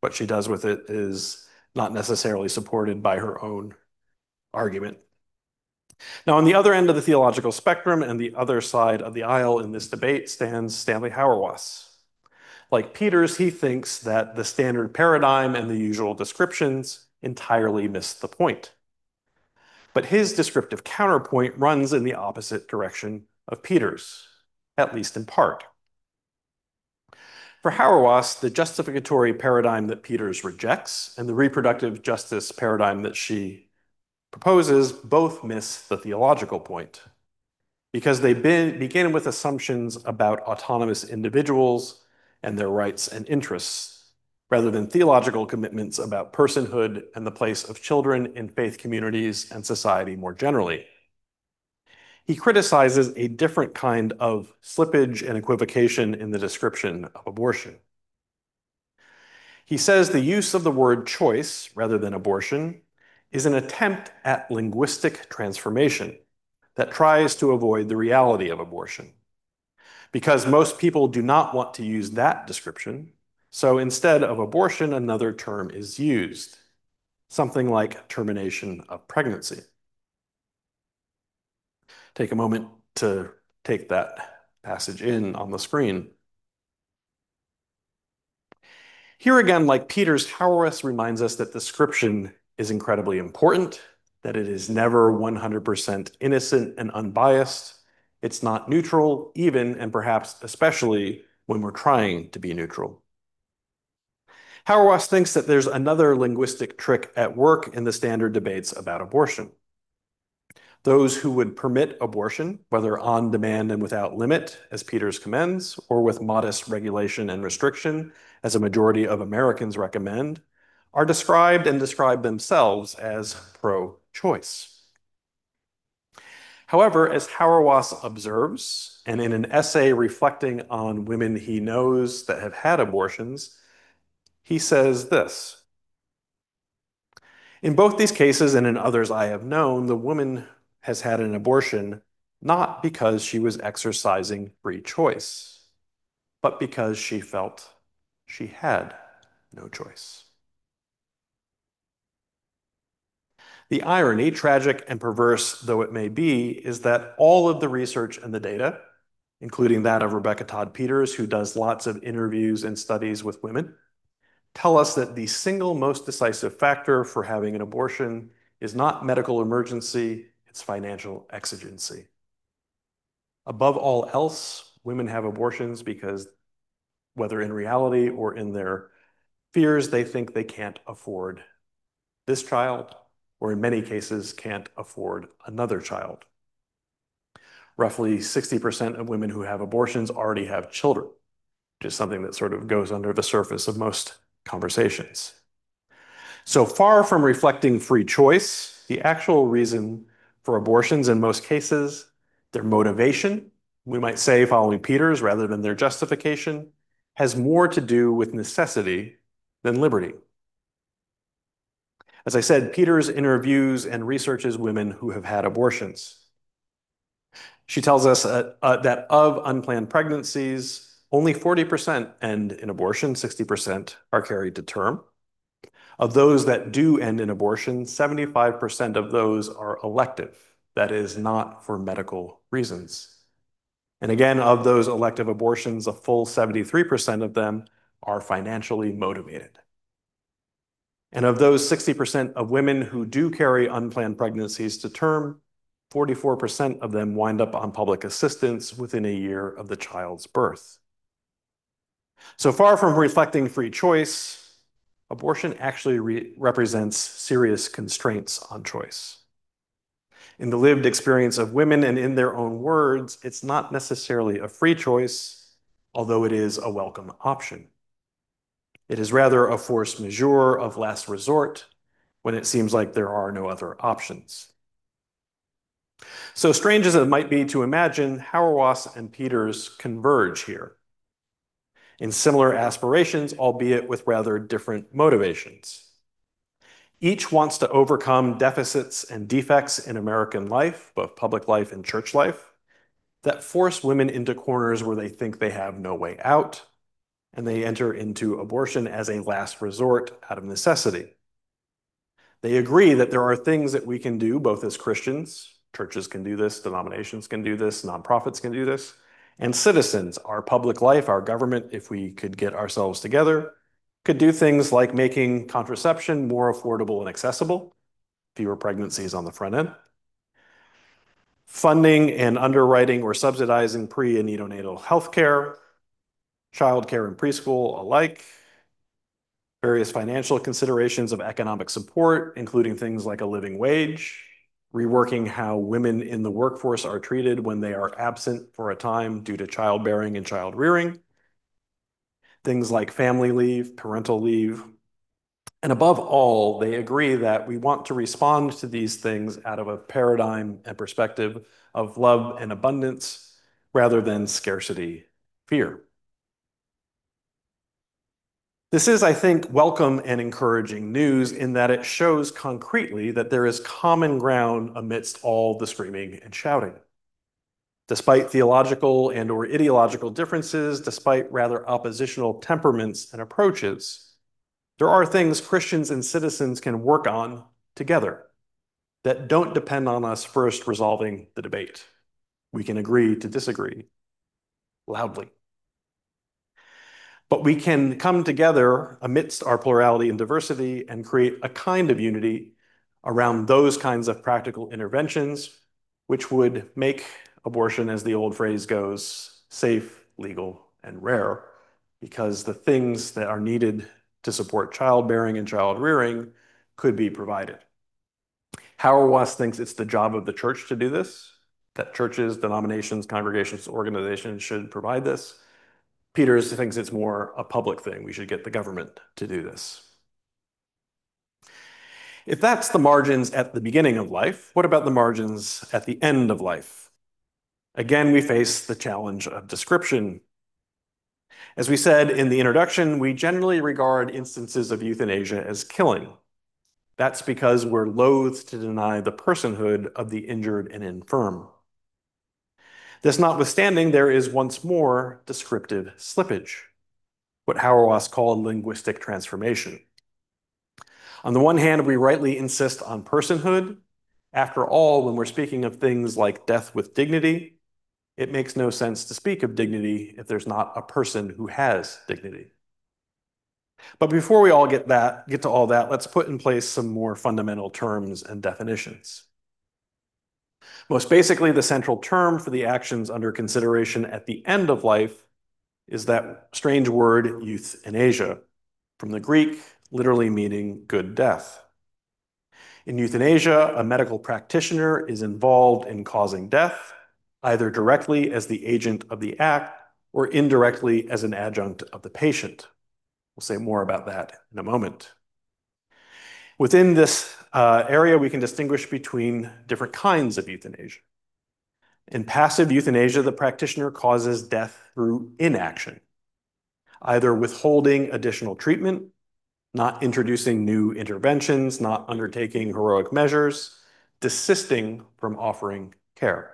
What she does with it is not necessarily supported by her own argument. Now, on the other end of the theological spectrum and the other side of the aisle in this debate stands Stanley Hauerwas. Like Peters, he thinks that the standard paradigm and the usual descriptions entirely miss the point. But his descriptive counterpoint runs in the opposite direction of Peters, at least in part. For Hauerwas, the justificatory paradigm that Peters rejects and the reproductive justice paradigm that she proposes both miss the theological point, because they begin with assumptions about autonomous individuals and their rights and interests, rather than theological commitments about personhood and the place of children in faith communities and society more generally. He criticizes a different kind of slippage and equivocation in the description of abortion. He says the use of the word choice rather than abortion is an attempt at linguistic transformation that tries to avoid the reality of abortion. Because most people do not want to use that description, so instead of abortion, another term is used, something like termination of pregnancy. Take a moment to take that passage in on the screen. Here again, like Peters, Hauerwas reminds us that description is incredibly important, that it is never one hundred percent innocent and unbiased. It's not neutral, even and perhaps especially when we're trying to be neutral. Hauerwas thinks that there's another linguistic trick at work in the standard debates about abortion. Those who would permit abortion, whether on demand and without limit, as Peters commends, or with modest regulation and restriction, as a majority of Americans recommend, are described and describe themselves as pro-choice. However, as Hauerwas observes, and in an essay reflecting on women he knows that have had abortions, he says this: in both these cases and in others I have known, the woman has had an abortion not because she was exercising free choice, but because she felt she had no choice. The irony, tragic and perverse though it may be, is that all of the research and the data, including that of Rebecca Todd Peters, who does lots of interviews and studies with women, tell us that the single most decisive factor for having an abortion is not medical emergency, it's financial exigency. Above all else, women have abortions because, whether in reality or in their fears, they think they can't afford this child, or in many cases can't afford another child. Roughly sixty percent of women who have abortions already have children, which is something that sort of goes under the surface of most conversations. So far from reflecting free choice, the actual reason for abortions in most cases, their motivation, we might say following Peters rather than their justification, has more to do with necessity than liberty. As I said, Peters interviews and researches women who have had abortions. She tells us uh, uh, that of unplanned pregnancies, only forty percent end in abortion, sixty percent are carried to term. Of those that do end in abortion, seventy-five percent of those are elective, that is, not for medical reasons. And again, of those elective abortions, a full seventy-three percent of them are financially motivated. And of those sixty percent of women who do carry unplanned pregnancies to term, forty-four percent of them wind up on public assistance within a year of the child's birth. So far from reflecting free choice, abortion actually re- represents serious constraints on choice. In the lived experience of women and in their own words, it's not necessarily a free choice, although it is a welcome option. It is rather a force majeure of last resort when it seems like there are no other options. So strange as it might be to imagine, Hauerwas and Peters converge here in similar aspirations, albeit with rather different motivations. Each wants to overcome deficits and defects in American life, both public life and church life, that force women into corners where they think they have no way out, and they enter into abortion as a last resort out of necessity. They agree that there are things that we can do, both as Christians, churches can do this, denominations can do this, nonprofits can do this, and citizens, our public life, our government, if we could get ourselves together, could do things like making contraception more affordable and accessible, fewer pregnancies on the front end, funding and underwriting or subsidizing pre and neonatal health care, child care and preschool alike, various financial considerations of economic support, including things like a living wage, reworking how women in the workforce are treated when they are absent for a time due to childbearing and child rearing, things like family leave, parental leave. And above all, they agree that we want to respond to these things out of a paradigm and perspective of love and abundance rather than scarcity, fear. This is, I think, welcome and encouraging news in that it shows concretely that there is common ground amidst all the screaming and shouting. Despite theological and or ideological differences, despite rather oppositional temperaments and approaches, there are things Christians and citizens can work on together that don't depend on us first resolving the debate. We can agree to disagree loudly. But we can come together amidst our plurality and diversity and create a kind of unity around those kinds of practical interventions, which would make abortion, as the old phrase goes, safe, legal, and rare, because the things that are needed to support childbearing and child rearing could be provided. Hauerwas thinks it's the job of the church to do this, that churches, denominations, congregations, organizations should provide this. Peters thinks it's more a public thing. We should get the government to do this. If that's the margins at the beginning of life, what about the margins at the end of life? Again, we face the challenge of description. As we said in the introduction, we generally regard instances of euthanasia as killing. That's because we're loath to deny the personhood of the injured and infirm. This notwithstanding, there is once more descriptive slippage, what Hauerwas called linguistic transformation. On the one hand, we rightly insist on personhood. After all, when we're speaking of things like death with dignity, it makes no sense to speak of dignity if there's not a person who has dignity. But before we all get that, get to all that, let's put in place some more fundamental terms and definitions. Most basically, the central term for the actions under consideration at the end of life is that strange word euthanasia, from the Greek, literally meaning good death. In euthanasia, a medical practitioner is involved in causing death, either directly as the agent of the act or indirectly as an adjunct of the patient. We'll say more about that in a moment. Within this uh, area, we can distinguish between different kinds of euthanasia. In passive euthanasia, the practitioner causes death through inaction, either withholding additional treatment, not introducing new interventions, not undertaking heroic measures, desisting from offering care.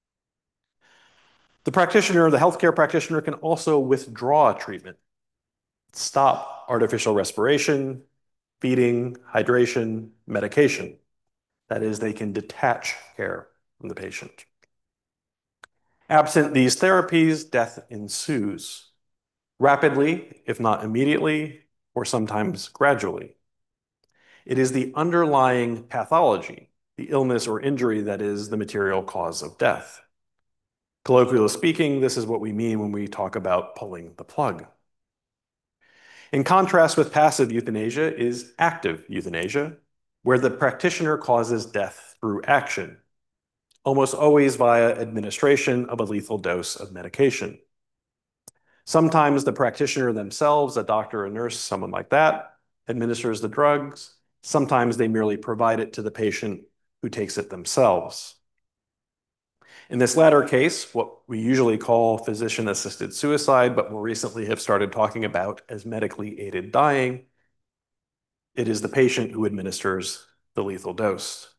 The practitioner, the healthcare practitioner, can also withdraw treatment, stop artificial respiration, feeding, hydration, medication. That is, they can detach care from the patient. Absent these therapies, death ensues, rapidly, if not immediately, or sometimes gradually. It is the underlying pathology, the illness or injury, that is the material cause of death. Colloquially speaking, this is what we mean when we talk about pulling the plug. In contrast with passive euthanasia is active euthanasia, where the practitioner causes death through action, almost always via administration of a lethal dose of medication. Sometimes the practitioner themselves, a doctor, a nurse, someone like that, administers the drugs. Sometimes they merely provide it to the patient who takes it themselves. In this latter case, what we usually call physician-assisted suicide, but more recently have started talking about as medically aided dying, it is the patient who administers the lethal dose.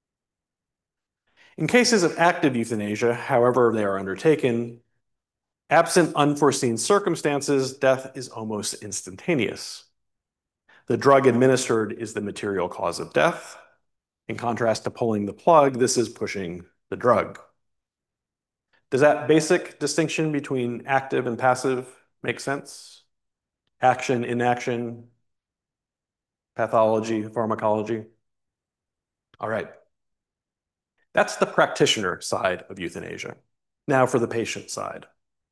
In cases of active euthanasia, however they are undertaken, Absent unforeseen circumstances, death is almost instantaneous. The drug administered is the material cause of death. In contrast to pulling the plug, this is pushing the drug. Does that basic distinction between active and passive make sense? Action, inaction, pathology, pharmacology. All right. That's the practitioner side of euthanasia. Now for the patient side.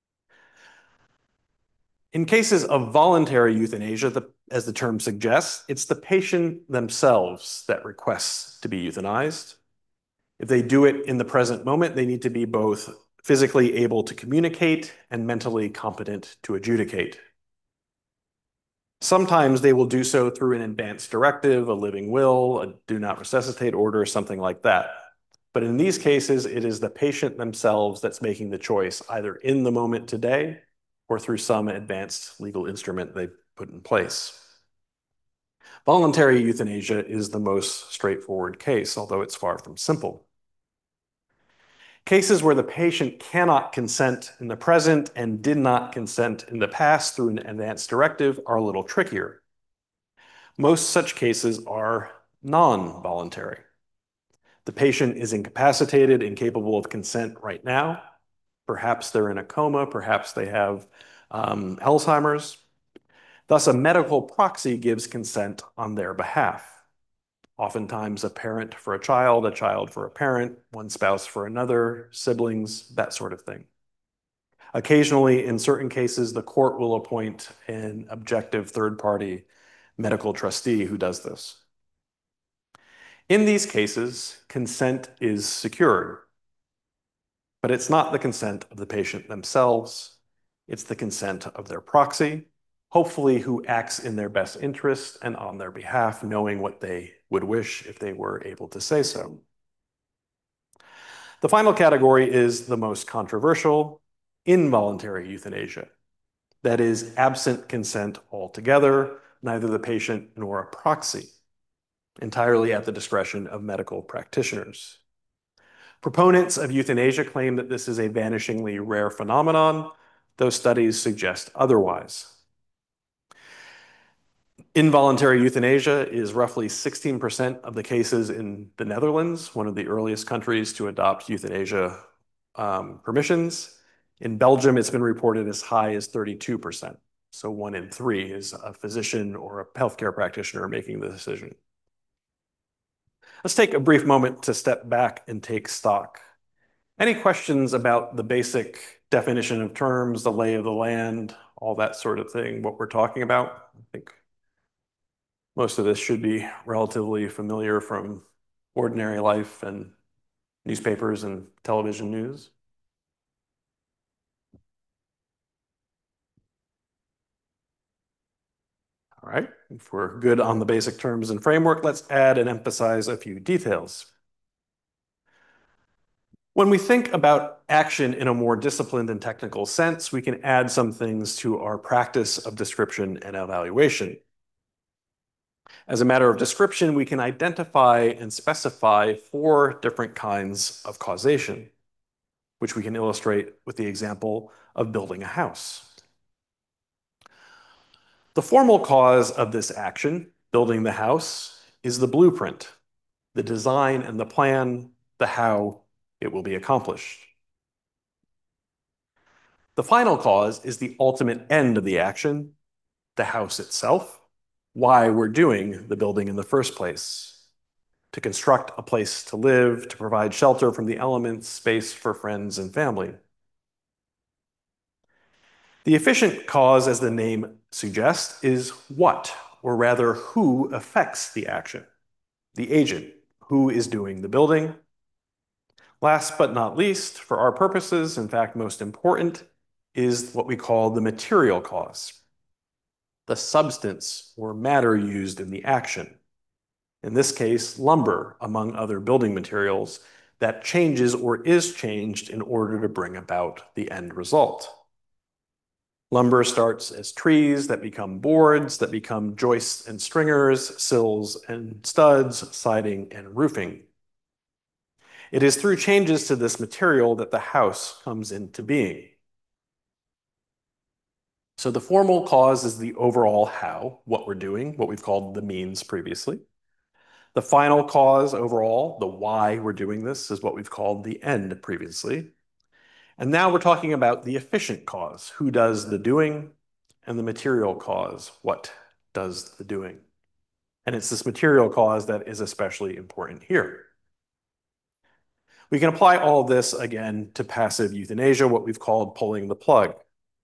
In cases of voluntary euthanasia, the, as the term suggests, it's the patient themselves that requests to be euthanized. If they do it in the present moment, they need to be both physically able to communicate and mentally competent to adjudicate. Sometimes they will do so through an advance directive, a living will, a do not resuscitate order, something like that. But in these cases, it is the patient themselves that's making the choice, either in the moment today or through some advanced legal instrument they put in place. Voluntary euthanasia is the most straightforward case, although it's far from simple. Cases where the patient cannot consent in the present and did not consent in the past through an advance directive are a little trickier. Most such cases are non-voluntary. The patient is incapacitated, incapable of consent right now. Perhaps they're in a coma, perhaps they have um, Alzheimer's. Thus, a medical proxy gives consent on their behalf. Oftentimes a parent for a child, a child for a parent, one spouse for another, siblings, that sort of thing. Occasionally, in certain cases, the court will appoint an objective third-party medical trustee who does this. In these cases, consent is secured, but it's not the consent of the patient themselves. It's the consent of their proxy, hopefully who acts in their best interest and on their behalf, knowing what they would wish if they were able to say so. The final category is the most controversial, involuntary euthanasia. That is, absent consent altogether, neither the patient nor a proxy, entirely at the discretion of medical practitioners. Proponents of euthanasia claim that this is a vanishingly rare phenomenon, though studies suggest otherwise. Involuntary euthanasia is roughly sixteen percent of the cases in the Netherlands, one of the earliest countries to adopt euthanasia um, permissions. In Belgium, it's been reported as high as thirty-two percent. So one in three is a physician or a healthcare practitioner making the decision. Let's take a brief moment to step back and take stock. Any questions about the basic definition of terms, the lay of the land, all that sort of thing, what we're talking about? I think most of this should be relatively familiar from ordinary life and newspapers and television news. All right, if we're good on the basic terms and framework, let's add and emphasize a few details. When we think about action in a more disciplined and technical sense, we can add some things to our practice of description and evaluation. As a matter of description, we can identify and specify four different kinds of causation, which we can illustrate with the example of building a house. The formal cause of this action, building the house, is the blueprint, the design and the plan, the how it will be accomplished. The final cause is the ultimate end of the action, the house itself, why we're doing the building in the first place, to construct a place to live, to provide shelter from the elements, space for friends and family. The efficient cause, as the name suggests, is what, or rather who affects the action, the agent, who is doing the building. Last but not least, for our purposes, in fact most important, is what we call the material cause, the substance or matter used in the action. In this case, lumber, among other building materials, that changes or is changed in order to bring about the end result. Lumber starts as trees that become boards, that become joists and stringers, sills and studs, siding and roofing. It is through changes to this material that the house comes into being. So the formal cause is the overall how, what we're doing, what we've called the means previously. The final cause overall, the why we're doing this, is what we've called the end previously. And now we're talking about the efficient cause, who does the doing, and the material cause, what does the doing. And it's this material cause that is especially important here. We can apply all of this again to passive euthanasia, what we've called pulling the plug.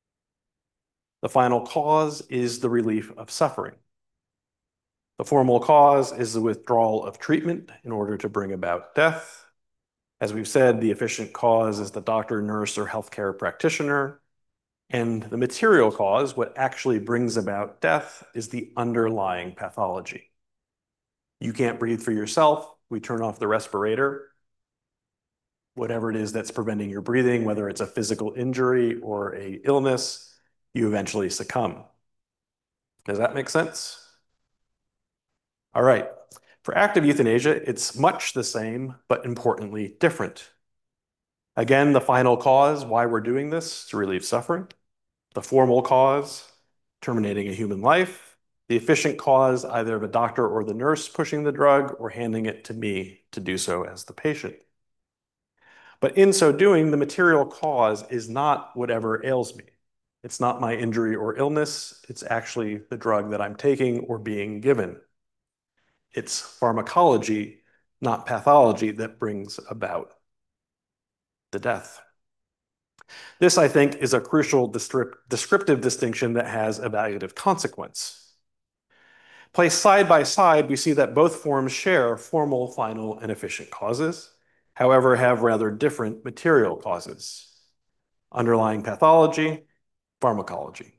The final cause is the relief of suffering. The formal cause is the withdrawal of treatment in order to bring about death. As we've said, the efficient cause is the doctor, nurse, or healthcare practitioner. And the material cause, what actually brings about death, is the underlying pathology. You can't breathe for yourself. We turn off the respirator. Whatever it is that's preventing your breathing, whether it's a physical injury or an illness, you eventually succumb. Does that make sense? All right. For active euthanasia, it's much the same, but importantly different. Again, the final cause, why we're doing this, to relieve suffering. The formal cause, terminating a human life. The efficient cause, either of a doctor or the nurse pushing the drug or handing it to me to do so as the patient. But in so doing, the material cause is not whatever ails me. It's not my injury or illness. It's actually the drug that I'm taking or being given. It's pharmacology, not pathology, that brings about the death. This, I think, is a crucial descriptive distinction that has evaluative consequence. Placed side by side, we see that both forms share formal, final, and efficient causes, however, have rather different material causes. Underlying pathology, pharmacology.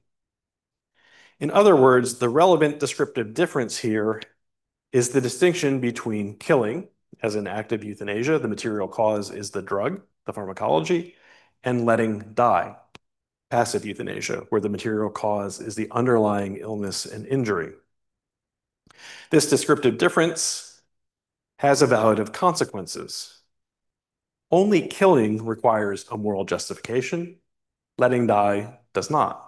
In other words, the relevant descriptive difference here is the distinction between killing, as in active euthanasia, the material cause is the drug, the pharmacology, and letting die, passive euthanasia, where the material cause is the underlying illness and injury. This descriptive difference has evaluative consequences. Only killing requires a moral justification. Letting die does not.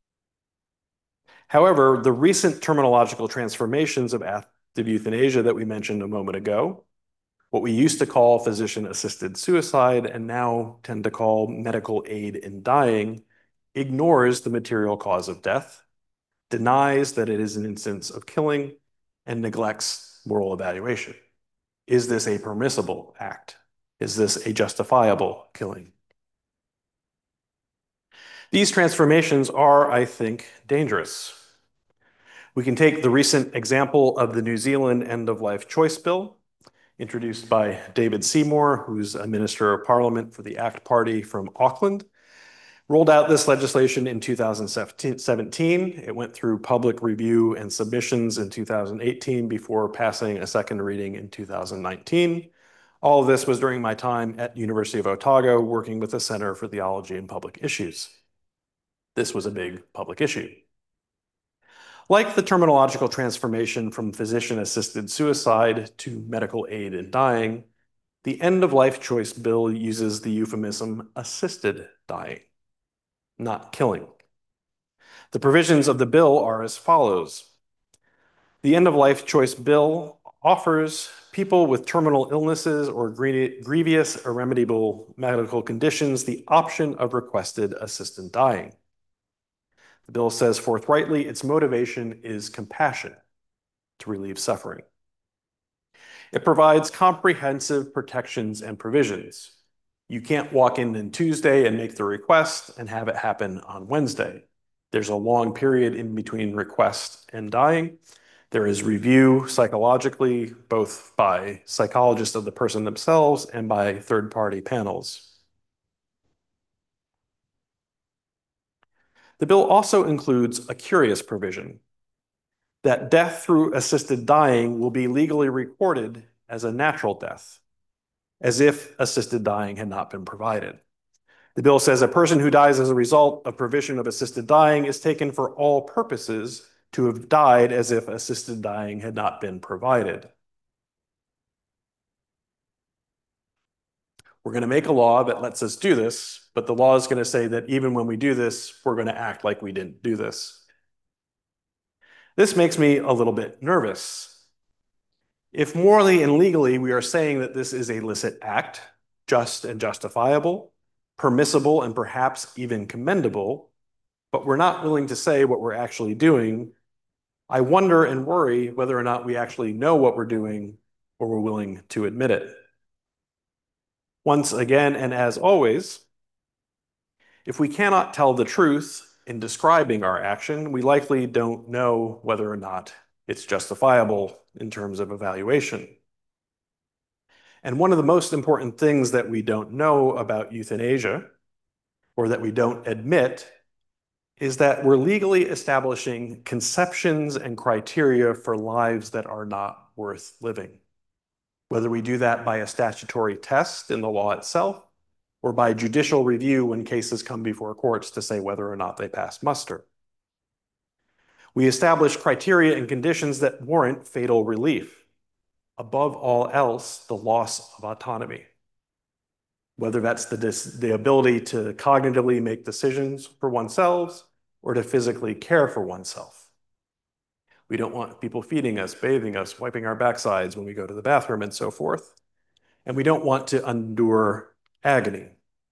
However, the recent terminological transformations of active euthanasia that we mentioned a moment ago, what we used to call physician-assisted suicide and now tend to call medical aid in dying, ignores the material cause of death, denies that it is an instance of killing, and neglects moral evaluation. Is this a permissible act? Is this a justifiable killing? These transformations are, I think, dangerous. We can take the recent example of the New Zealand End-of-Life Choice Bill, introduced by David Seymour, who's a Minister of Parliament for the ACT Party from Auckland. Rolled out this legislation in two thousand seventeen. It went through public review and submissions in two thousand eighteen before passing a second reading in two thousand nineteen. All of this was during my time at University of Otago working with the Center for Theology and Public Issues. This was a big public issue. Like the terminological transformation from physician-assisted suicide to medical aid in dying, the End-of-Life Choice Bill uses the euphemism assisted dying, not killing. The provisions of the bill are as follows. The End-of-Life Choice Bill offers people with terminal illnesses or grievous irremediable medical conditions the option of requested assisted dying. The bill says forthrightly its motivation is compassion to relieve suffering. It provides comprehensive protections and provisions. You can't walk in on Tuesday and make the request and have it happen on Wednesday. There's a long period in between request and dying. There is review psychologically, both by psychologists of the person themselves and by third-party panels. The bill also includes a curious provision that death through assisted dying will be legally recorded as a natural death, as if assisted dying had not been provided. The bill says a person who dies as a result of provision of assisted dying is taken for all purposes to have died as if assisted dying had not been provided. We're going to make a law that lets us do this, but the law is going to say that even when we do this, we're going to act like we didn't do this. This makes me a little bit nervous. If morally and legally we are saying that this is a licit act, just and justifiable, permissible and perhaps even commendable, but we're not willing to say what we're actually doing, I wonder and worry whether or not we actually know what we're doing or we're willing to admit it. Once again, and as always, if we cannot tell the truth in describing our action, we likely don't know whether or not it's justifiable in terms of evaluation. And one of the most important things that we don't know about euthanasia, or that we don't admit, is that we're legally establishing conceptions and criteria for lives that are not worth living. Whether we do that by a statutory test in the law itself, or by judicial review when cases come before courts to say whether or not they pass muster. We establish criteria and conditions that warrant fatal relief. Above all else, the loss of autonomy. Whether that's the, the ability to cognitively make decisions for oneself or to physically care for oneself. We don't want people feeding us, bathing us, wiping our backsides when we go to the bathroom and so forth. And we don't want to endure agony.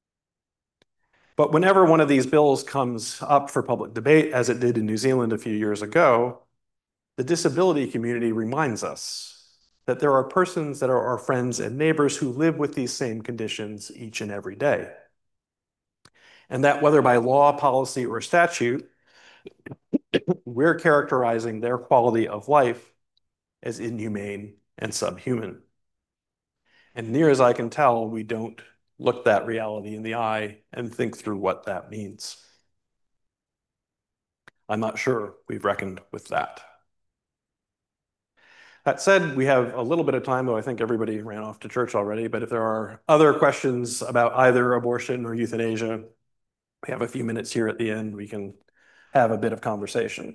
But whenever one of these bills comes up for public debate, as it did in New Zealand a few years ago, the disability community reminds us that there are persons that are our friends and neighbors who live with these same conditions each and every day. And that whether by law, policy, or statute, we're characterizing their quality of life as inhumane and subhuman. And near as I can tell, we don't look that reality in the eye and think through what that means. I'm not sure we've reckoned with that. That said, we have a little bit of time, though I think everybody ran off to church already, but if there are other questions about either abortion or euthanasia, we have a few minutes here at the end, we can have a bit of conversation.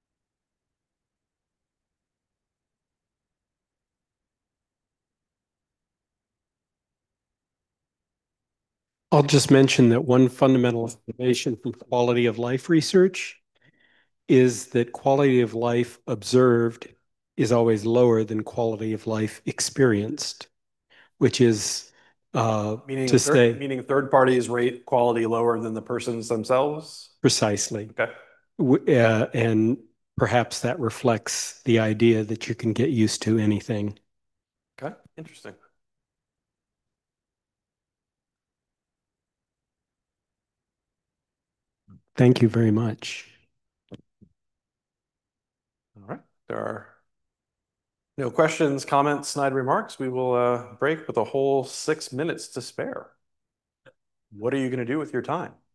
I'll just mention that one fundamental observation from quality of life research is that quality of life observed is always lower than quality of life experienced, which is uh, meaning to third, say... Meaning third parties rate quality lower than the persons themselves? Precisely. Okay. Uh, and perhaps that reflects the idea that you can get used to anything. Okay, interesting. Thank you very much. All right, there are no questions, comments, snide remarks. We will uh, break with a whole six minutes to spare. What are you going to do with your time?